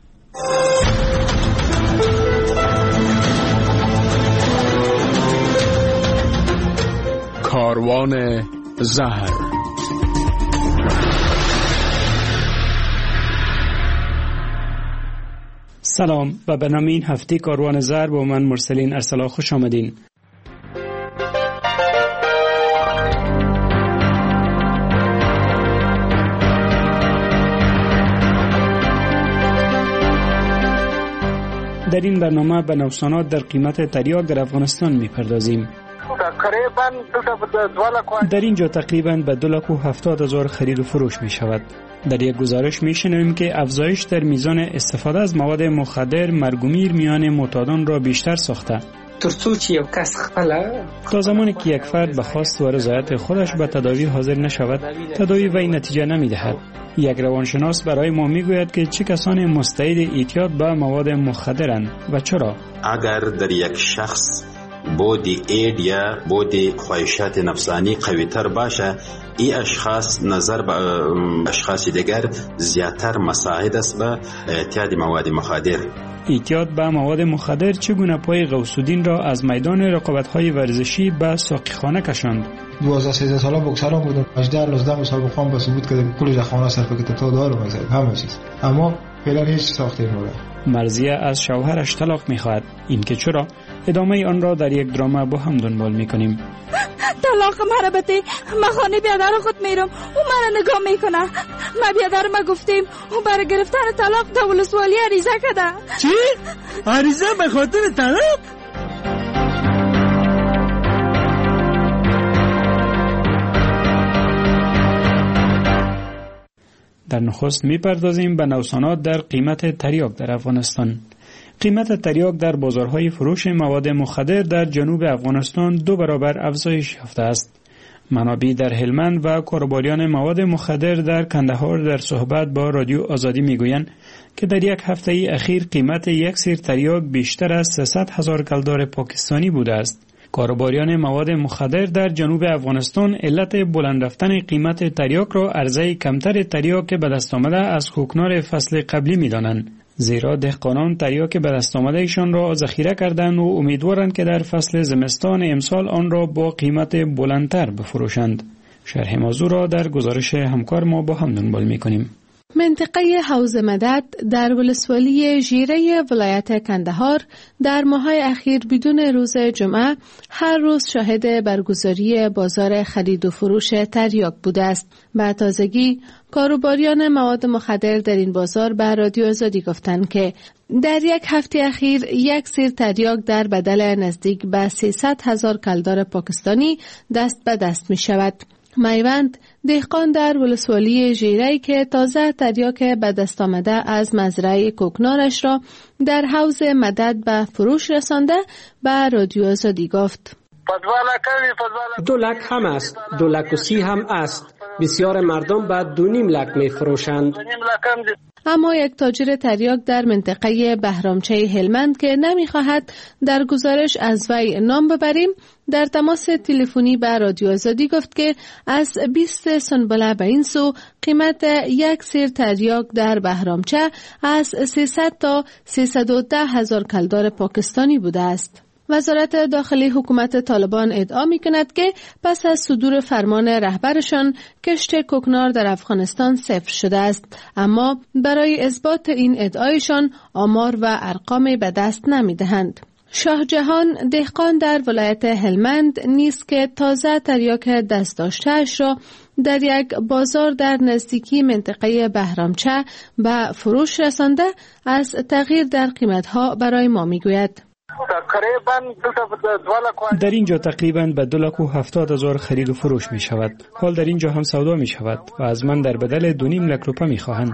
کاروان زهر. سلام و به نام این هفته کاروان زهر با من مرسلین ارسلا خوش آمدین. در این برنامه به نوسانات در قیمت تریاک در افغانستان میپردازیم. در اینجا تقریباً به دو لاک و هفتاد هزار خرید و فروش می شود. در یک گزارش می شنویم که افزایش در میزان استفاده از مواد مخدر مرگومیر میان معتادان را بیشتر ساخته. ترڅو چې یو کس خپله تا زمانی که یک فرد به خواست و رضایت خودش به تداوی حاضر نشود، تداوی وی نتیجه نمی دهد. یک روانشناس برای ما می گوید که چه کسانی مستعد اعتیاد به مواد مخدرند و چرا. اگر در یک شخص بود اید یا بود خواهشات نفسانی قوی تر باشه، این اشخاص نظر به اشخاص دیگر زیادتر مساعد است به اعتیاد مواد مخدر. اعتیاد به مواد مخدر چگونه پای غوث الدین را از میدان رقابت‌های ورزشی به ساقیخانه کشاند؟ دوازده سیزده ساله بوکسالان بودم. هجده نوزده مسابقه به ثبوت کردم پول جخانه صرف کردم تا دارو مزید همه چیز، اما فعلا هیچ ساخته نمی‌کنه. مرضیه از شوهرش طلاق می‌خواهد. این که چرا؟ ادامه آن را در یک دراما با هم دنبال می‌کنیم. طلاق مربته ما خانه بیادر خود میرم، او مرا نگاه میکنه. ما بیادر ما گفتیم او برای گرفتن طلاق تا ولسوالی عریضه کرده. چی؟ عریضه به خاطر طلاق؟ در نخست میپردازیم به نوسانات در قیمت تریاک در افغانستان. قیمت تریاک در بازارهای فروش مواد مخدر در جنوب افغانستان دو برابر افزایش یافته است. منابع در هلمند و کاربریان مواد مخدر در کندهار در صحبت با رادیو آزادی میگویند که در یک هفته اخیر قیمت یک سیر تریاک بیشتر از سیصد هزار کلدار پاکستانی بوده است. کاربریان مواد مخدر در جنوب افغانستان علت بلند رفتن قیمت تریاک را عرضه کمتر تریاک که به دست آمده از کوکنار فصل قبلی می‌دانند. زیرا دهقانان تریاک به دست آمدهشان را ذخیره کردند و امیدوارند که در فصل زمستان امسال آن را با قیمت بلندتر بفروشند. شرح موضوع را در گزارش همکار ما با هم دنبال می‌کنیم. منطقه حوض مدد در ولسوالی ژیره ولایت کندهار در ماه‌های اخیر بدون روز جمعه هر روز شاهد برگزاری بازار خرید و فروش تریاک بوده است. به تازگی کاروباریان مواد مخدر در این بازار به رادیو آزادی گفتند که در یک هفته اخیر یک سیر تریاک در بدل نزدیک به سیصد هزار کلدار پاکستانی دست به دست می شود. میوند دهقان در ولسوالی ژیره که تازه تریاک به دست آمده از مزرعه کوکنارش را در حوض مدد به فروش رسانده به رادیو آزادی گفت: دو لک هم است، دو لک و سی هم است. بسیار مردم به دو نیم لک می فروشند. اما یک تاجر تریاک در منطقه بهرامچه هلمند که نمیخواهد در گزارش از وی نام ببریم در تماس تلفنی به رادیو آزادی گفت که از بیست سنبله به این سو قیمت یک سیر تریاک در بهرامچه از سیصد تا سیصد و ده هزار کلدار پاکستانی بوده است. وزارت داخلی حکومت طالبان ادعا می کند که پس از صدور فرمان رهبرشان کشت کوکنار در افغانستان صفر شده است، اما برای اثبات این ادعایشان آمار و ارقام به دست نمی دهند. شاه جهان دهقان در ولایت هلمند نیز که تازه تریاک دست داشته‌اش را در یک بازار در نزدیکی منطقه بهرامچه به فروش رسانده از تغییر در قیمتها برای ما می گوید. در اینجا تقریباً به دو لک و هفتاد هزار خرید و فروش می شود. حال در اینجا هم سودا می شود و از من در بدل دو نیم لک روپه می خواهند.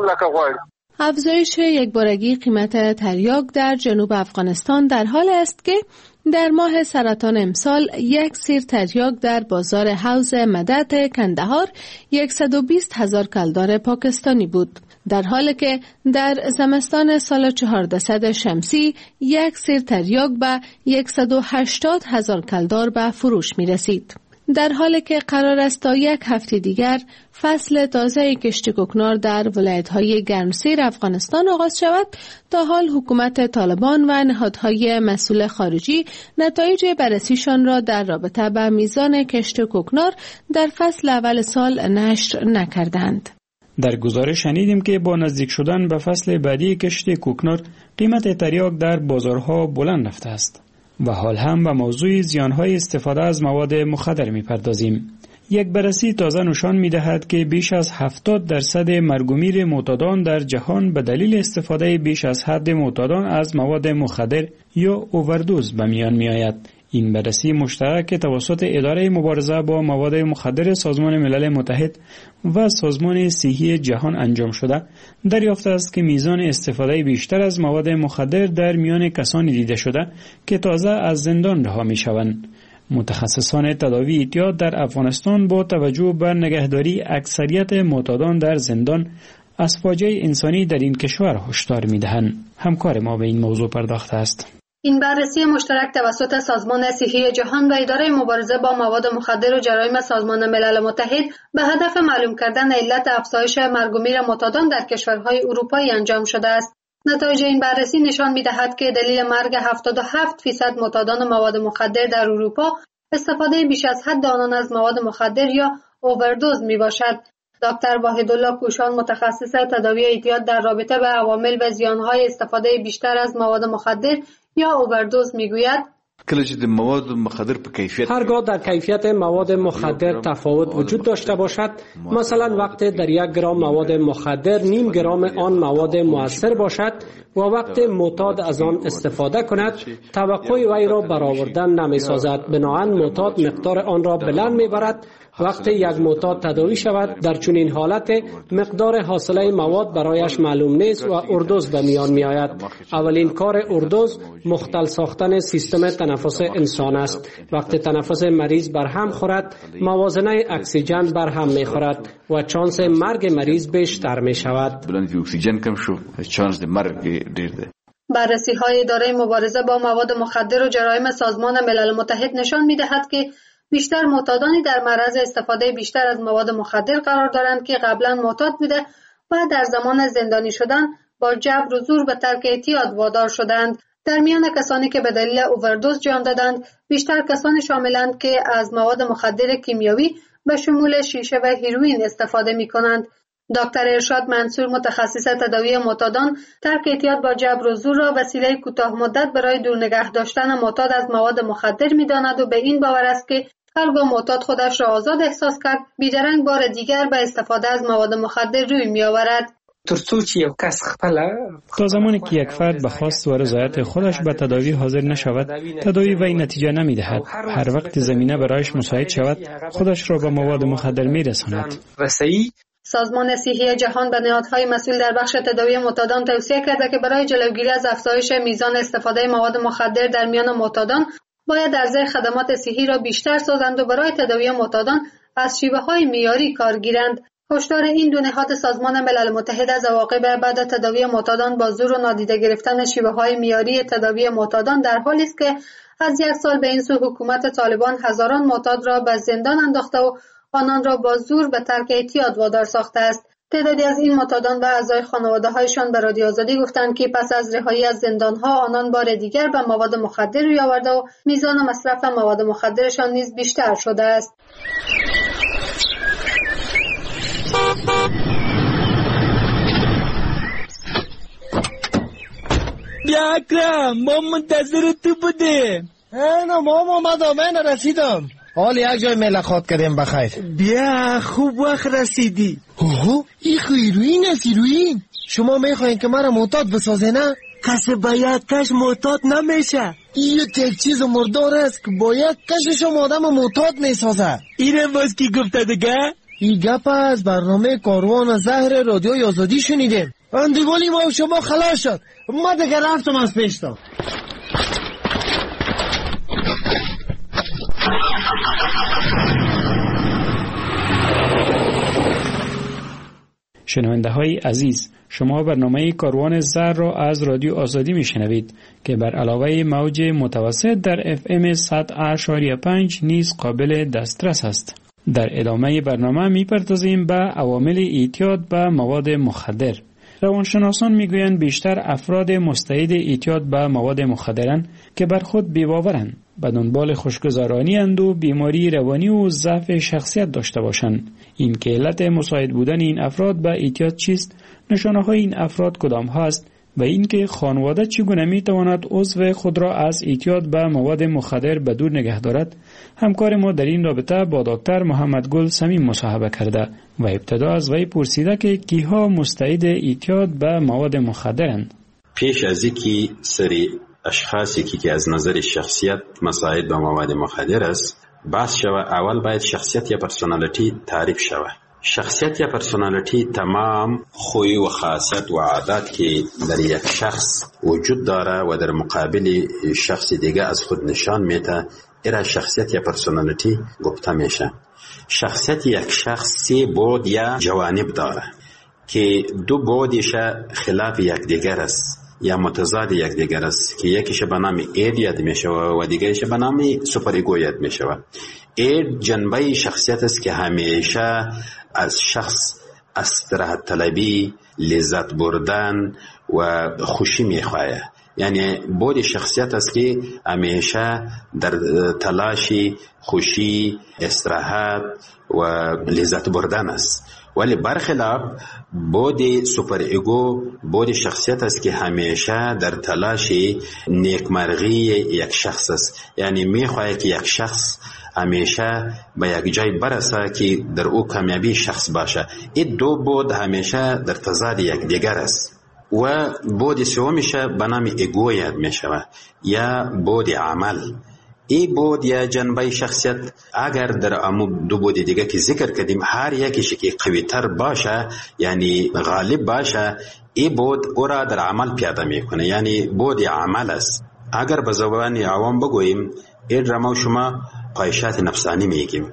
افزایش یکبارگی قیمت تریاک در جنوب افغانستان در حال است که در ماه سرطان امسال یک سیر تریاک در بازار حوض مدد کندهار صد و بیست هزار کلدار پاکستانی بود، در حالی که در زمستان سال چهاردهصد شمسی یک سیر تریاک به صد و هشتاد هزار کلدار به فروش می رسید. در حالی که قرار است تا یک هفته دیگر فصل تازه کشت کوکنار در ولایت‌های گرمسیر افغانستان آغاز شود، تا حال حکومت طالبان و نهادهای مسئول خارجی نتایج بررسیشان را در رابطه با میزان کشت کوکنار در فصل اول سال نشر نکردند. در گزارش شنیدیم که با نزدیک شدن به فصل بعدی کشت کوکنار قیمت تریاک در بازارها بلند رفته است و حال هم به موضوع زیانهای استفاده از مواد مخدر می‌پردازیم. یک بررسی تازه نشان می‌دهد که بیش از هفتاد درصد مرگ و میر معتادان در جهان به دلیل استفاده بیش از حد معتادان از مواد مخدر یا اووردوز به میان می‌آید. این بررسی مشترک توسط اداره مبارزه با مواد مخدر سازمان ملل متحد و سازمان صحی جهان انجام شده دریافت است که میزان استفاده بیشتر از مواد مخدر در میان کسانی دیده شده که تازه از زندان رها می‌شوند. متخصصان تداوی اعتیاد در افغانستان با توجه به نگهداری اکثریت معتادان در زندان از فاجعه انسانی در این کشور هشدار می‌دهند. همکار ما به این موضوع پرداخته است. این بررسی مشترک توسط سازمان صحی جهان و اداره مبارزه با مواد مخدر و جرایم سازمان ملل متحد به هدف معلوم کردن علت افزایش مرگ و میر معتادان در کشورهای اروپایی انجام شده است. نتایج این بررسی نشان می‌دهد که دلیل مرگ هفتاد و هفت درصد معتادان مواد مخدر در اروپا استفاده بیش از حد آنان از مواد مخدر یا اووردوز میباشد. دکتر واحدالله کوشان متخصص تداوی اعتیاد در رابطه به عوامل و زیانهای استفاده بیشتر از مواد مخدر یا اووردوز میگوید کله چې د مواد مخدر په کیفیت هرگاه در کیفیت مواد مخدر تفاوت وجود داشته باشد، مثلا وقتی در یک گرم مواد مخدر نیم گرم آن مواد مؤثر باشد و وقتی معتاد از آن استفاده کند توقع وی را برآوردن نمی سازد، بنابراین معتاد مقدار آن را بلند می برد. وقتی یک معتاد تداوی شود در چنین حالت مقدار حاصله مواد برایش معلوم نیست و اووردوز به میان می آید. اولین کار اووردوز مختل ساختن سیستم تنفس انسان است. وقتی تنفس مریض برهم خورد موازنه اکسیژن برهم می خورد و چانس مرگ مریض بیشتر می شود. اکسیژن کم شو چانس مرگ ډیر ده. بررسی های اداره مبارزه با مواد مخدر و جرایم سازمان ملل متحد نشان می دهد که بیشتر معتادانی در معرض استفاده بیشتر از مواد مخدر قرار دارند که قبلا معتاد بوده و در زمان زندانی شدن با جبر و زور به ترک اعتیاد وادار شدند. در میان کسانی که به دلیل اووردوز جان دادند، بیشتر کسانی شاملند که از مواد مخدر کیمیایی به شمول شیشه و هیروئین استفاده می کنند. دکتر ارشاد منصور، متخصص تداوی معتادان، ترک اعتیاد با جبر و زور را وسیله کوتاه مدت برای دور نگه داشتن معتاد از مواد مخدر می داند و به این باور است که هرگاه معتاد خودش را آزاد احساس کرد، بیدرنگ بار دیگر به استفاده از مواد مخدر روی می آورد. تا زمانی که یک فرد به خواست و رضایت خودش به تداوی حاضر نشود، تداوی وی نتیجه نمی دهد. هر وقت زمینه برایش مساعد شود، خودش را به مواد مخدر می رساند. سازمان صحی جهان به نهادهای مسئول در بخش تداوی معتادان توصیه کرده که برای جلوگیری از افزایش میزان استفاده مواد مخدر در میان معتادان باید عرضه خدمات صحی را بیشتر سازند و برای تداوی معتادان از شیوه‌های معیاری کار گیرند. هشدار این دو نهاد سازمان ملل متحد از عواقب بعد تداوی معتادان با زور و نادیده گرفتن شیوه‌های معیاری تداوی معتادان در حالی است که از یک سال به این سو حکومت طالبان هزاران معتاد را به زندان انداخته و آنان را با زور به ترک اعتیاد وادار ساخته است. تعدادی از این معتادان و اعضای خانواده‌هایشان به رادیو آزادی گفتند که پس از رهایی از زندان‌ها آنان بار دیگر به مواد مخدر روی آورده و میزان مصرف مواد مخدرشان نیز بیشتر شده است. بیا اکرم، ما منتظر تو بودیم. اینا مام آمدم، من رسیدم. حال یک جای ملاقات کردیم بخیر. بیا خوب وقت رسیدی. اوه این هیروئین است، هیروئین. شما میخواین که مرا معتاد بسازه نه؟ کسی با یک کش معتاد نمیشه. این یک چیز مردار است که با یک کشش آدم معتاد میسازه. اینم باز کی گفته دیگه؟ این گپ از برنامه کاروان زهر رادیوی آزادی شنیدیم. اندیوالی ما و شما خلاص شد. ما دیگه رفتم از پیشتا. شنونده های عزیز، شما برنامه کاروان زهر را از رادیو آزادی می شنوید که بر علاوه موج متوسط در اف ام صد اشاریه پنج نیز قابل دسترس است. در ادامه برنامه می پردازیم به عوامل اعتیاد به مواد مخدر. روانشناسان می گویند بیشتر افراد مستعد اعتیاد به مواد مخدرند که بر خود بی‌باورند، به دنبال خوشگذرانی اند و بیماری روانی و ضعف شخصیت داشته باشند. این که علت مساعد بودن این افراد به اعتیاد چیست، نشانه های این افراد کدام هاست و اینکه خانواده چگونه می تواند عضو خود را از اعتیاد به مواد مخدر به دور نگه دارد، همکار ما در این رابطه با دکتر محمد گل صمیم مصاحبه کرده و ابتدا از وی پرسیده که کیها مستعد اعتیاد به مواد مخدرند. پیش از اینکه سری اشخاصی که از نظر شخصیت مساعد به مواد مخدر است بحث شوه، اول باید شخصیت یا پرسونالیتی تعریف شوه. شخصیت یا پرسونالیتی تمام خوی و خاصیت و عادات که در یک شخص وجود داره و در مقابل شخص دیگه از خود نشان میده، ایرا شخصیت یا پرسونالیتی گفته میشه. شخصیت یک شخص سه بعد یا جوانب داره که دو بعدش خلاف یک دیگر است یا متضاد یک دیگر است که یکیش به نام اید یاد میشه و دیگرش به نام سوپر ایگو یاد میشه. اید جنبه شخصیت است که همیشه از شخص استراحت طلبی، لذت بردن و خوشی میخواه. یعنی بود شخصیت است که همیشه در تلاشی خوشی، استراحت و لذت بردن است. ولی برخلاف بود سوپر ایگو بود شخصیت است که همیشه در تلاش نیکمرغی یک شخص است. یعنی میخواه که یک شخص همیشه به یک جای برسه که در او کامیابی شخص باشه. این دو بود همیشه در تضاد یک دیگر است. و بود سومش به نام ایگو یاد میشه یا بود عمل. ای بود یا جنبه شخصیت اگر در امو دو بود دیگه که ذکر کردیم هر یکیش که قوی تر باشه یعنی غالب باشه، ای بود او را در عمل پیاده میکنه، یعنی بود عمل است. اگر به زبان عوام بگوییم این را ما شما خواهشات نفسانی میگیم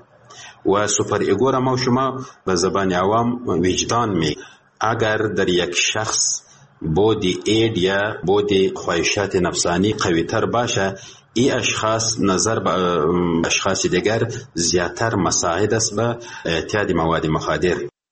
و سوپر ایگو را ما شما به زبان عوام وجدان میگیم. اگر در یک شخص بودی اید یا بودی خواهشات نفسانی قوی تر باشه، ای اشخاص نظر به اشخاص دیگر زیادتر مساعد است به اعتیاد مواد مخدر.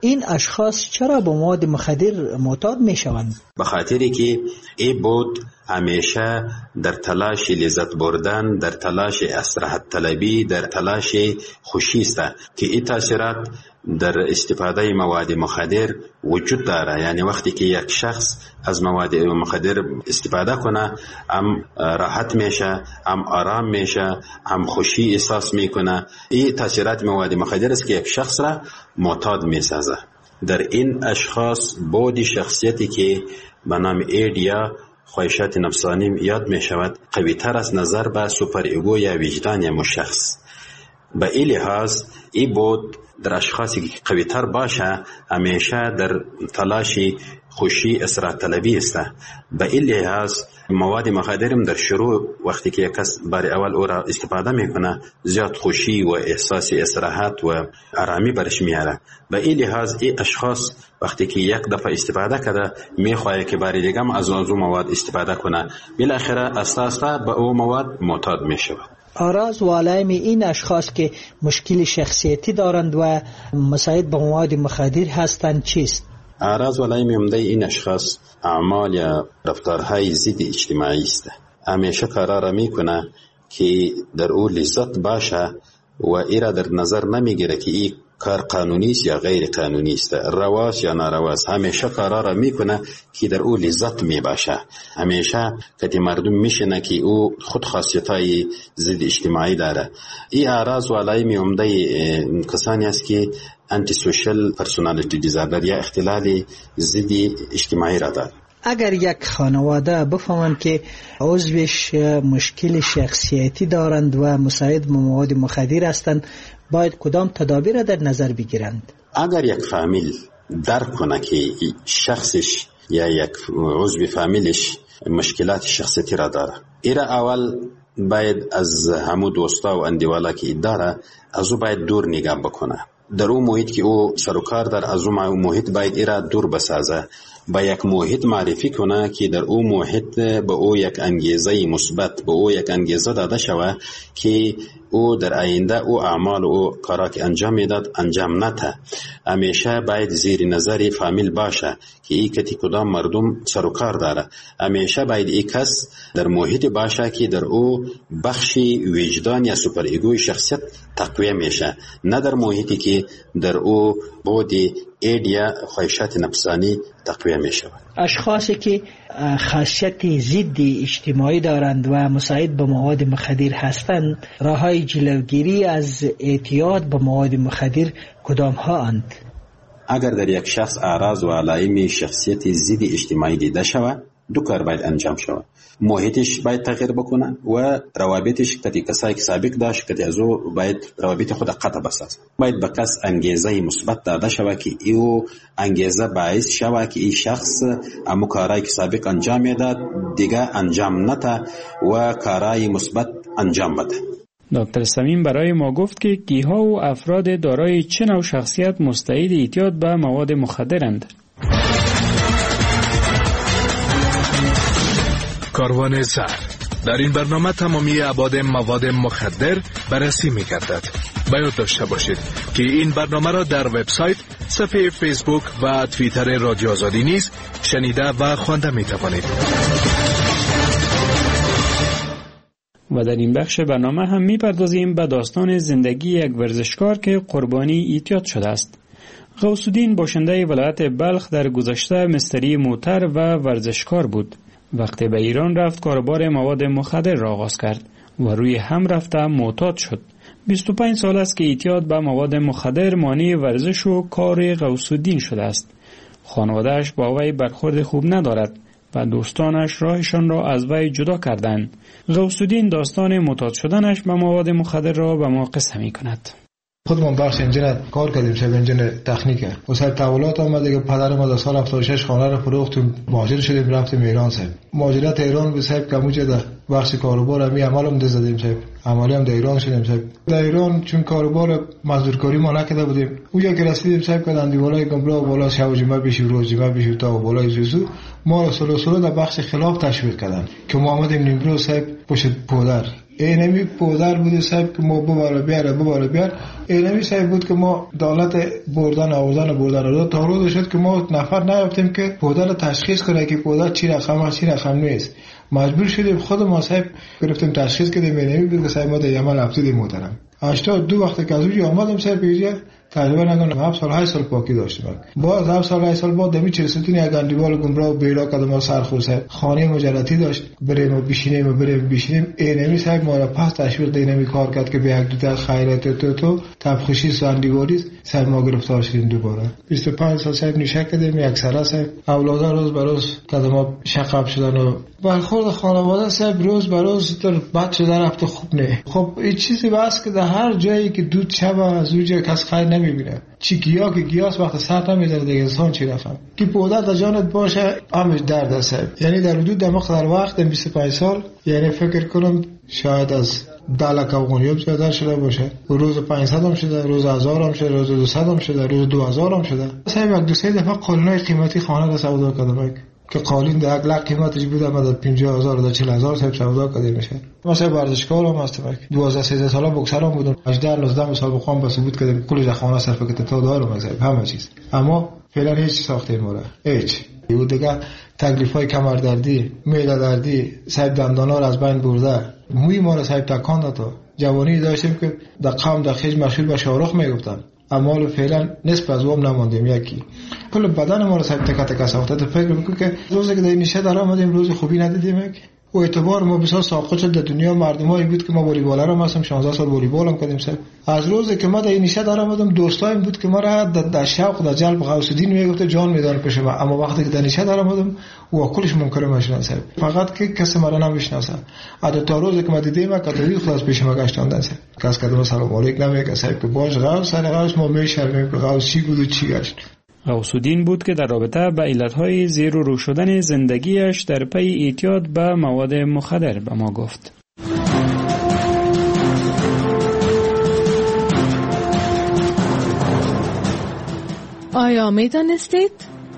این اشخاص چرا به مواد مخدر معتاد می شوند؟ به خاطری که این بود همیشه در تلاش لذت بردن، در تلاش استراحت طلبی، در تلاش خوشی است که این تاثیرات در استفاده مواد مخدر وجود داره. یعنی وقتی که یک شخص از مواد مخدر استفاده کنه هم راحت میشه، هم آرام میشه، هم خوشی احساس میکنه. این تاثیرات مواد مخدر است که یک شخص را معتاد میسازه. در این اشخاص بود شخصیتی که به نام اید یا خواهشات نفسانی یاد می شود قوی تر از نظر به سوپر ایگو یا وجدان یا شخص. به این لحاظ این بود در اشخاصی که قوی تر باشه همیشه در تلاشی خوشی استراحت طلبی است. به این لحاظ مواد مخدرم در شروع وقتی که یک کس برای اول او را استفاده میکنه زیاد خوشی و احساس استراحت و آرامی برش میاره. به این لحاظ این اشخاص وقتی که یک دفعه استفاده کرده میخواه که برای دیگه از اون مواد استفاده کنه، بالاخره اساسا به او مواد معتاد میشه. آراز و علائم این اشخاص که مشکل شخصیتی دارند و مساعد به مواد مخدر هستند چیست؟ اعراض و علائم عمده این اشخاص اعمال یا رفتارهای ضد اجتماعی است. همیشه کارا را میکنه که در او لذت باشه و ایرا در نظر نمیگیره که این کار قانونی است یا غیر قانونی است، رواست یا نارواست. همیشه کارا را میکنه که در او لذت میباشه. همیشه که مردم میشنه که او خود خاصیتای ضد اجتماعی داره. این اعراض و علائم عمده کسانی است که انتی سوشل پرسونالیتی دیزاردر یا اختلال ضد اجتماعی را دارد. اگر یک خانواده بفهمند که عضوش مشکل شخصیتی دارند و مساعد به مواد مخدر هستند، باید کدام تدابیر را در نظر بگیرند؟ اگر یک فامیل درک کنه که شخصش یا یک عضو فامیلش مشکلات شخصیتی را داره، ایرا اول باید از همو دوستا و اندیوالا که داره از او باید دور نگاه بکنه. در اون محیط که او سروکار در از اون محیط باید ایرا دور بسازه، با یک محیط معرفی کنه که در او محیط به او یک انگیزه مثبت، به او یک انگیزه داده شوه که او در آینده او اعمال او کارا که انجام میداد انجام نده. همیشه باید زیر نظر فامیل باشه که این کتی کدام مردم سروکار داره. همیشه باید این کس در محیط باشه که در او بخشی وجدان یا سوپر ایگوی شخصیت تقویه میشه، نه در محیطی که در او بودی اید یا خواهشات نفسانی تقویه می شود. اشخاصی که خاصیت ضد اجتماعی دارند و مساعد به مواد مخدر هستند، راههای جلوگیری از اعتیاد به مواد مخدر کدام ها اند؟ اگر در یک شخص اعراض و علائم شخصیت ضد اجتماعی دیده شود، دو کار باید انجام شود. محیطش باید تغییر بکنه و روابطش کتی کسایی که سابق داشت کتی از او باید روابط خود قطع بسازه. باید به کس انگیزه مثبت داده شود که ایو انگیزه باعث شود که این شخص امو کارایی که سابق انجام میداد دیگه انجام نده و کارای مثبت انجام بده. دکتر صمیم برای ما گفت که کیها و افراد دارای چه نوع شخصیت مستعد اعتیاد به مواد مخدرند. کاروان زهر در این برنامه تمامی ابعاد مواد مخدر بررسی می‌گردد. باید داشته باشید که این برنامه را در وبسایت، صفحه فیسبوک و توییتر رادیو آزادی نیز شنیده و خوانده می‌توانید. و در این بخش برنامه هم می‌پردازیم به داستان زندگی یک ورزشکار که قربانی اعتیاد شده است. غوث الدین باشنده ولایت بلخ در گذشته مستری موتر و ورزشکار بود. وقتی به ایران رفت کاروبار مواد مخدر را آغاز کرد و روی هم رفته معتاد شد. بیست و پنج سال است که اعتیاد به مواد مخدر مانع ورزش و کار غوث الدین شده است. خانواده‌اش با وی برخورد خوب ندارد و دوستانش راهشان را از وی جدا کردند. غوث الدین داستان معتاد شدنش به مواد مخدر را به ما قصه می‌کند. خودمون بخش انجین کار کردیم، شب انجین تکنیکه. و سر تحولات آمد دیگه پدر ما در سال هفتاد و شش خانه رو فروختیم، مهاجر شدیم رفتیم ایران. سر مهاجرت ایران به صاحب کموجه در بخش کاروبار می عملم دزدیم. صاحب عملی هم در ایران شدیم. صاحب در ایران چون کاروبار مزدورکاری ما نکرده بودیم، اونجا که رسیدیم صاحب کردن دیوالای گمبلا و بالا شوجیمه بشی روزیمه بشی تا بالای زوزو ما رو سلو سلو در بخش خلاف تشویق کردن که ما آمدیم نیمرو صاحب پشت پودر اینمی پودر بود صاحب که ما ببالا بیاره ببالا بیار. اینمی صاحب بود که ما دولت بردن آوردن و بردن رو تا روز شد که ما نفر نیافتیم که پودر تشخیص کنه که پودر چی رقم چی رقم نیست. مجبور شدیم خود ما صاحب گرفتیم تشخیص کردیم. اینمی بود که صاحب ما در یمن افتادیم محترم. هشتاد دو وقت که از اونجا آمدم صاحب اینجا تقریبا نگم هفت سال هشت سال پاکی داشتم. باز هفت سال هشت سال بعد دمی چرستونی یک گندیوال گمراه و بیرا کدام ما سرخوش خانه مجردی داشت بریم و بشینیم و بریم بشینیم. اینمی صاحب ما را پس تشویق دینمی کار کرد که به یک دو تا خیرات تو تو تبخشی ساندیواری صاحب ما گرفتار شدیم دوباره. بیست و پنج سال صاحب نشه کردیم. یک سره صاحب اولادا روز به روز کدام شقاب شدن و برخورد خانواده صاحب روز به روز در بد شده رفت خوب نه. خب این چیزی بس که در هر جایی که دود شب از اونجا کس خیر نمیبینه. چی گیاه که گیاس وقت سر نمیذاره دیگه انسان چی رفت که پودر در جانت باشه همش درد است. یعنی در حدود در مقدار وقت بیست و پنج سال یعنی فکر کنم شاید از دلک افغانیاب زیادر شده باشه. روز پانصد هم شده، روز هزار هم شده، روز دویست هم شده، روز دو هزار هم شده. صاحب یک دو سه دفعه قالینای قیمتی خانه را سودا کردم که قالین در یک لک قیمتش بود اما پنجاه هزار تا چهل هزار صاحب سودا کرده میشه. ما صاحب ورزشکار هم هستم. دوازده سیزده ساله بوکسر هم بودم. هجده نوزده سال بخوام بس بود کردم کل خانه صرف کردم تا دارم صاحب همه چیز. اما فعلا هیچ ساخته ما را هیچ. یه دیگه تکلیفای کمردردی، معده دردی، صاحب دندانا را از بین برده. موی ما را صاحب تکان داد. جوانی داشتیم که در قوم در خیج مشغول به شاهرخ میگفتن. اما فعلا نصف از وام نماندیم. یکی کل بدن ما رو صاحب تک تک ساخته. تو فکر بکن که روزی که در نشه در آمدیم روز خوبی ندیدیم و اعتبار ما بسیار ساقط شد در دنیا. مردمایی بود که ما والیبال هم هستم شانزده سال والیبال هم کردیم صاحب. از روزی که ما در نشه در آمدیم دوستایم بود که ما را در شوق در جلب غوث الدین میگفت جان میدان پیش ما. اما وقتی که در نشه در آمدیم و کلش منکر میشناسه فقط که کسی ما را نمیشناسه. ادا تا روزی که ما دیدیم کاتوی خلاص پیش ما گشتاندن صاحب. کس کدوم سلام علیک نمیگه صاحب که باش غوث سر غوث ما میشرمیم که غوث چی بود و چی گشت. غوث الدین بود که در رابطه با علتهای زیر و رو شدن زندگیش در پی اعتیاد به مواد مخدر به ما گفت. آیا می دانستید؟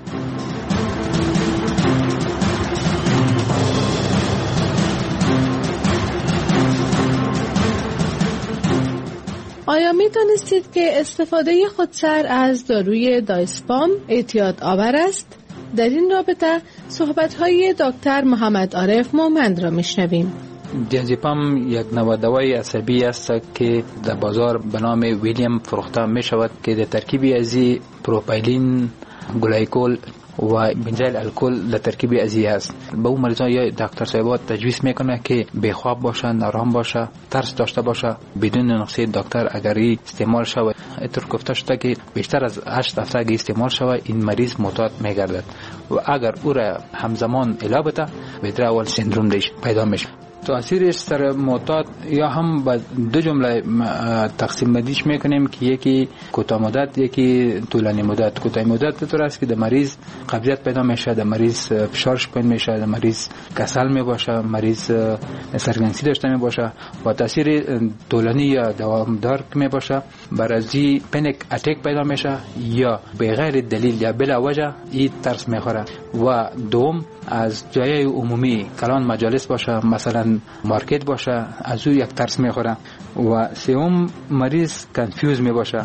آیا می دانستید که استفاده خودسر از داروی دایسپام اعتیاد آور است؟ در این رابطه صحبت‌های دکتر محمد عارف مومند را میشنویم. دیازپام یک نوع دوای عصبی است که در بازار به نام ویلیام فروخته می شود که در ترکیبی از پروپایلین، گلایکول و بنزل الکل در ترکیب ازی است. به اون مریضان یا دکتر صاحبات تجویز میکنه که بیخواب باشه، نارام باشه، ترس داشته باشه. بدون نقصه دکتر اگر استعمال شود اینطور گفته شده که بیشتر از هشت هفته اگه استعمال شود این مریض معتاد میگردد و اگر او را همزمان علاج بده withdrawal سندروم دیش پیدا میشه. تأثیرش سر معتاد یا هم با دو جمله تقسیم بندیش میکنیم که یکی کوتاه مدت یکی طولانی مدت. کوتاه مدت به طور است که در مریض قبضیت پیدا میشه، در مریض فشارش پایین میشه، در مریض کسل میباشه، مریض سرگنسی داشته میباشه. با تاثیر طولانی یا دوامدار میباشه برازی پنیک اتک پیدا میشه یا به غیر دلیل یا بلا وجه این ترس میخوره. و دوم از جای عمومی کلان مجالس باشه، مثلا مارکت باشه، از او یک ترس میخوره. و سوم مریض کنفیوز می باشه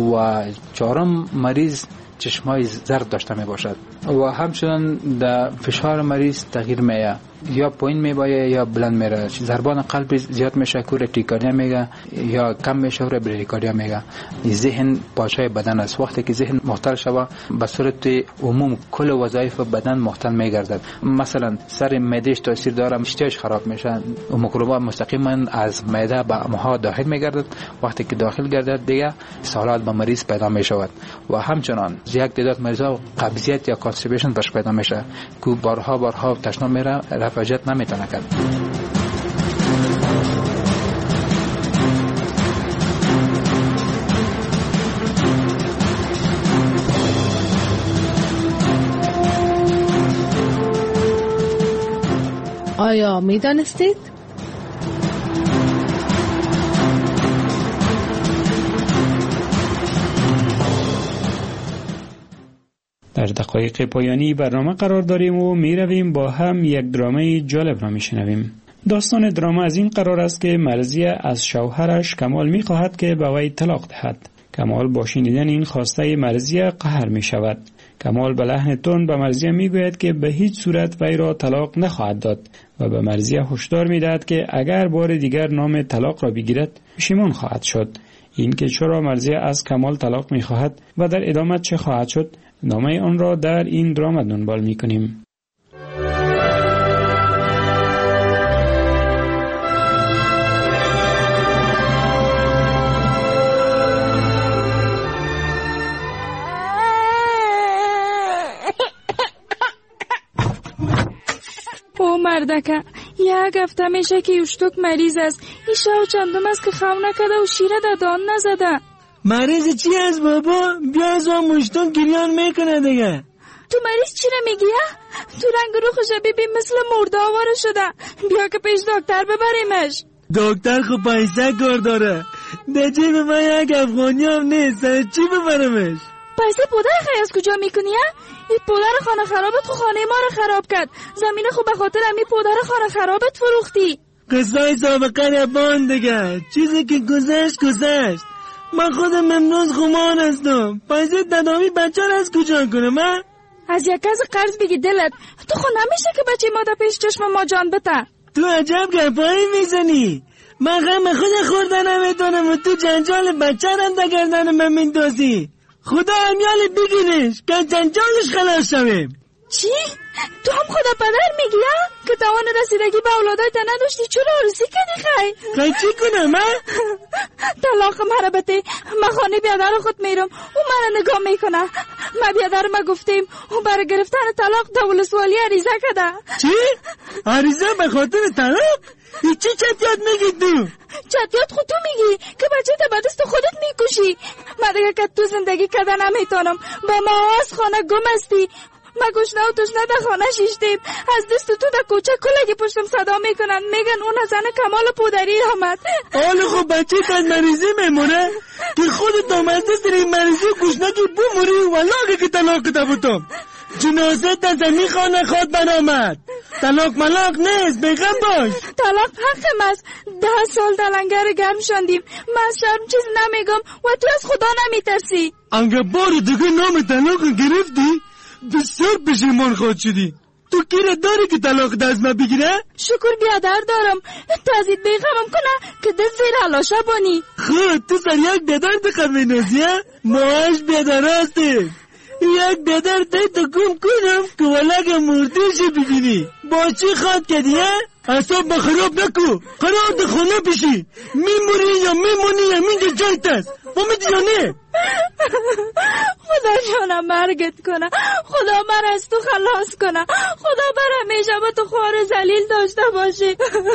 و چهارم مریض چشمای زرد داشته می باشد و همچنان در فشار مریض تغییر میه، یا پایین میبایه یا بلند میره، ضربان قلب زیاد میشه که ورتیکاردیا میگه یا کم میشه و بریکاردیا میگه. ذهن پاشای بدن است. وقتی که ذهن مختل شود به صورت عموم کل وظایف بدن مختل میگردد. مثلا سر معدهش تاثیر داره، اشتهاش خراب میشه، میکروبات مستقیما از معده به امعا داخل میگردد. وقتی که داخل گردد دیگه سالات به مریض پیدا میشود و همچنان یک تعداد مریضا قبضیت یا کانستیپیشن برش پیدا میشه که بارها بارها تشنه میره رفاجت نمیتونه کرد. آیا می دانستید؟ در دقایق پایانی برنامه قرار داریم و می رویم با هم یک درامه جالب را می شنویم. داستان دراما از این قرار است که مرضیه از شوهرش کمال می خواهد که به وی طلاق دهد. کمال با شنیدن این خواسته مرضیه قهر می شود. کمال به لحن تند به مرضیه می گوید که به هیچ صورت وی را طلاق نخواهد داد و به مرضیه هشدار می دهد که اگر بار دیگر نام طلاق را بگیرد پشیمان خواهد شد. این که چرا مرضیه از کمال طلاق می خواهد و در ادامه چه خواهد شد، نامه آن را در این دراما دنبال می کنیم. او مردکه یک هفته میشه که یوشتوک مریض است. این شو چندم است که خو نکده و شیره در دان نزده. مریض چی است بابا؟ بیا از اون مشتون گریان میکنه دیگه. تو مریض چی رو میگی؟ تو رنگ روخش ببین مثل مرده آواره شده. بیا که پیش دکتر ببریمش. دکتر خب پیسه کار داره. در جیب من یک افغانی هم نیست. چی ببرمش؟ پیسه پدر خیلی از کجا میکنی؟ این پدر خانه خرابت خو خانه ما رو خراب کرد. زمین خو به خاطر امی پدر خانه خرابت فروختی. قصه سابقه نبان دیگه. چیزی که گذشت گذشت. من خودم امروز خمان هستم. پیسه تداوی بچه رو از کجا کنم من؟ از یک کس قرض بگی دلت. تو خو نمیشه که بچه ما در پیش چشم ما جان بته. تو عجب گپایی میزنی. من غم خود خورده نمیتونم و تو جنجال بچه رو در گردن من میندازی. خدا امیال بگیرش که جنجالش خلاص شویم. چی؟ تو هم خدا پدر میگی ها؟ که توان رسیدگی به اولادای تا نداشتی چرا عروسی کنی خی؟ خی چی کنم من؟ طلاق مرا بده. من خانه بیادر خود میرم. او مرا نگاه میکنه. ما بیادر ما گفتیم او برای گرفتن طلاق دول سوالی عریضه کده. چی؟ عریضه به خاطر طلاق؟ ای چی چطیات میگی تو؟ چطیات خود تو میگی که بچه تا بدست خودت میکشی. من دیگه که تو زندگی کده نمیتونم. با ما از خانه گم استی. ما گشنه و تشنه در خانه شیشتیم. از دست تو در کوچه کلگی پشتم صدا میکنن. میگن اون زن کمال پودری آمد. حالا خب بچه تا مریضی میمونه که خودت هم از دست این مریضی گشنه که بموری ولاغه که طلاق کده بودم. جنازه در زمین خانه خود برآمد. طلاق ملاق نیست بیغم باش. طلاق حقم است. ده سال دلنگر گرم شاندیم. من از شرم چیز نمیگم و تو از خدا نمیترسی. انگه بار دیگه نام طلاق گرفتی بسیار پشیمان خود شدی. تو کیره داری که طلاق دست ما بگیره؟ شکر بیادر دارم. تازید بیغمم کنه که دست زیر حلاشه بانی. خود تو سر یک بیادر دقیق مینازی ها؟ ماهاش بیادر هستی. یک بیادر دی تو کم کنم که ولگ مردیش ببینی. با چی خواد کردی ها؟ اصاب با خراب نکو. قرار ده خونه پیشی. میموری یا میمونی یا مینجا جایت است. فهمیدی یا نه؟ خدا جانم مرگت کنه. خدا من از تو خلاص کنه. خدا بر همیشه با تو خوار ذلیل داشته باشی.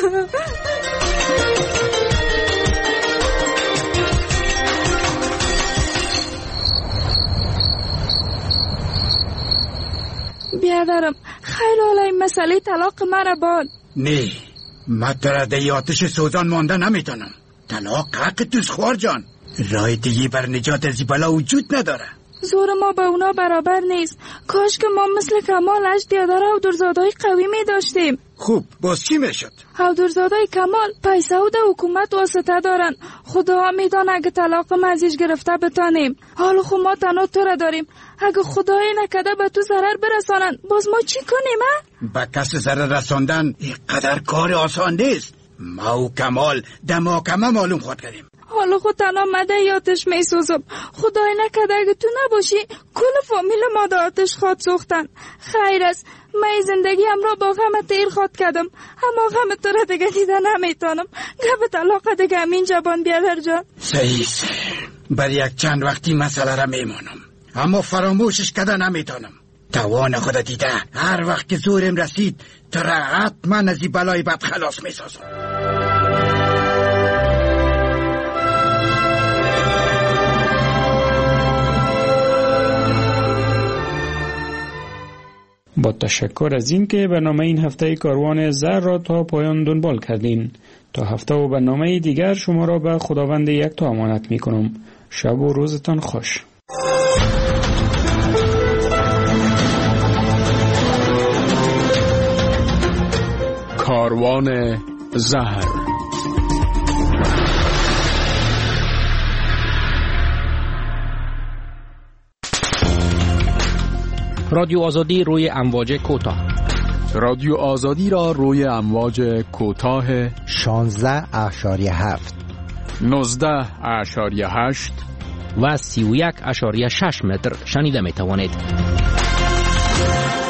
بیادرم خیلی حالا این مسئله طلاق مرا باد. نه من در ده آتش سوزان مانده نمیتونم. طلاق حق توست خوار جان. راه دیگه بر نجات از این بلا وجود نداره. زور ما با اونا برابر نیست. کاش که ما مثل کمال اش دیادر و درزادای قوی می داشتیم. خوب باز چی میشد؟ او درزادای کمال پیسه و ده حکومت واسطه دارن. خدا میدان اگه طلاق ما ازش گرفته بتانیم. حالا خب ما تنها تو را داریم. اگه خدای نکده به تو ضرر برسانن باز ما چی کنیم ها؟ به کس ضرر رساندن اینقدر کار آسان نیست. ما و کمال دماکمه معلوم خود کردیم. حالا خود تنها مده یاتش می سوزم. خدای نکده اگه تو نباشی کل فامیل ما دا آتش خواد سوختن. خیر است من زندگی هم را با غم تیر خواد کردم. اما غم تو را دیگه دیده نمیتونم. گب طلاق دیگه همین جبان بیادر جان. صحیح بر یک چند وقتی مسئله را میمانم اما فراموشش کده نمیتونم. توان خود دیده هر وقت که زورم رسید تو را حتما از این بلای بد خلاص میسازم. با تشکر از این که برنامه این هفته کاروان زر را تا پایان دنبال کردین. تا هفته و برنامه دیگر شما را به خداوند یک تا امانت می کنم. شب و روزتان خوش. کاروان زهر. رادیو آزادی روی امواج کوتاه. رادیو آزادی را روی امواج کوتاه شانزده اشاری هفت، نوزده اشاری هشت و سی و یک اشاری شش متر شنیده می توانید.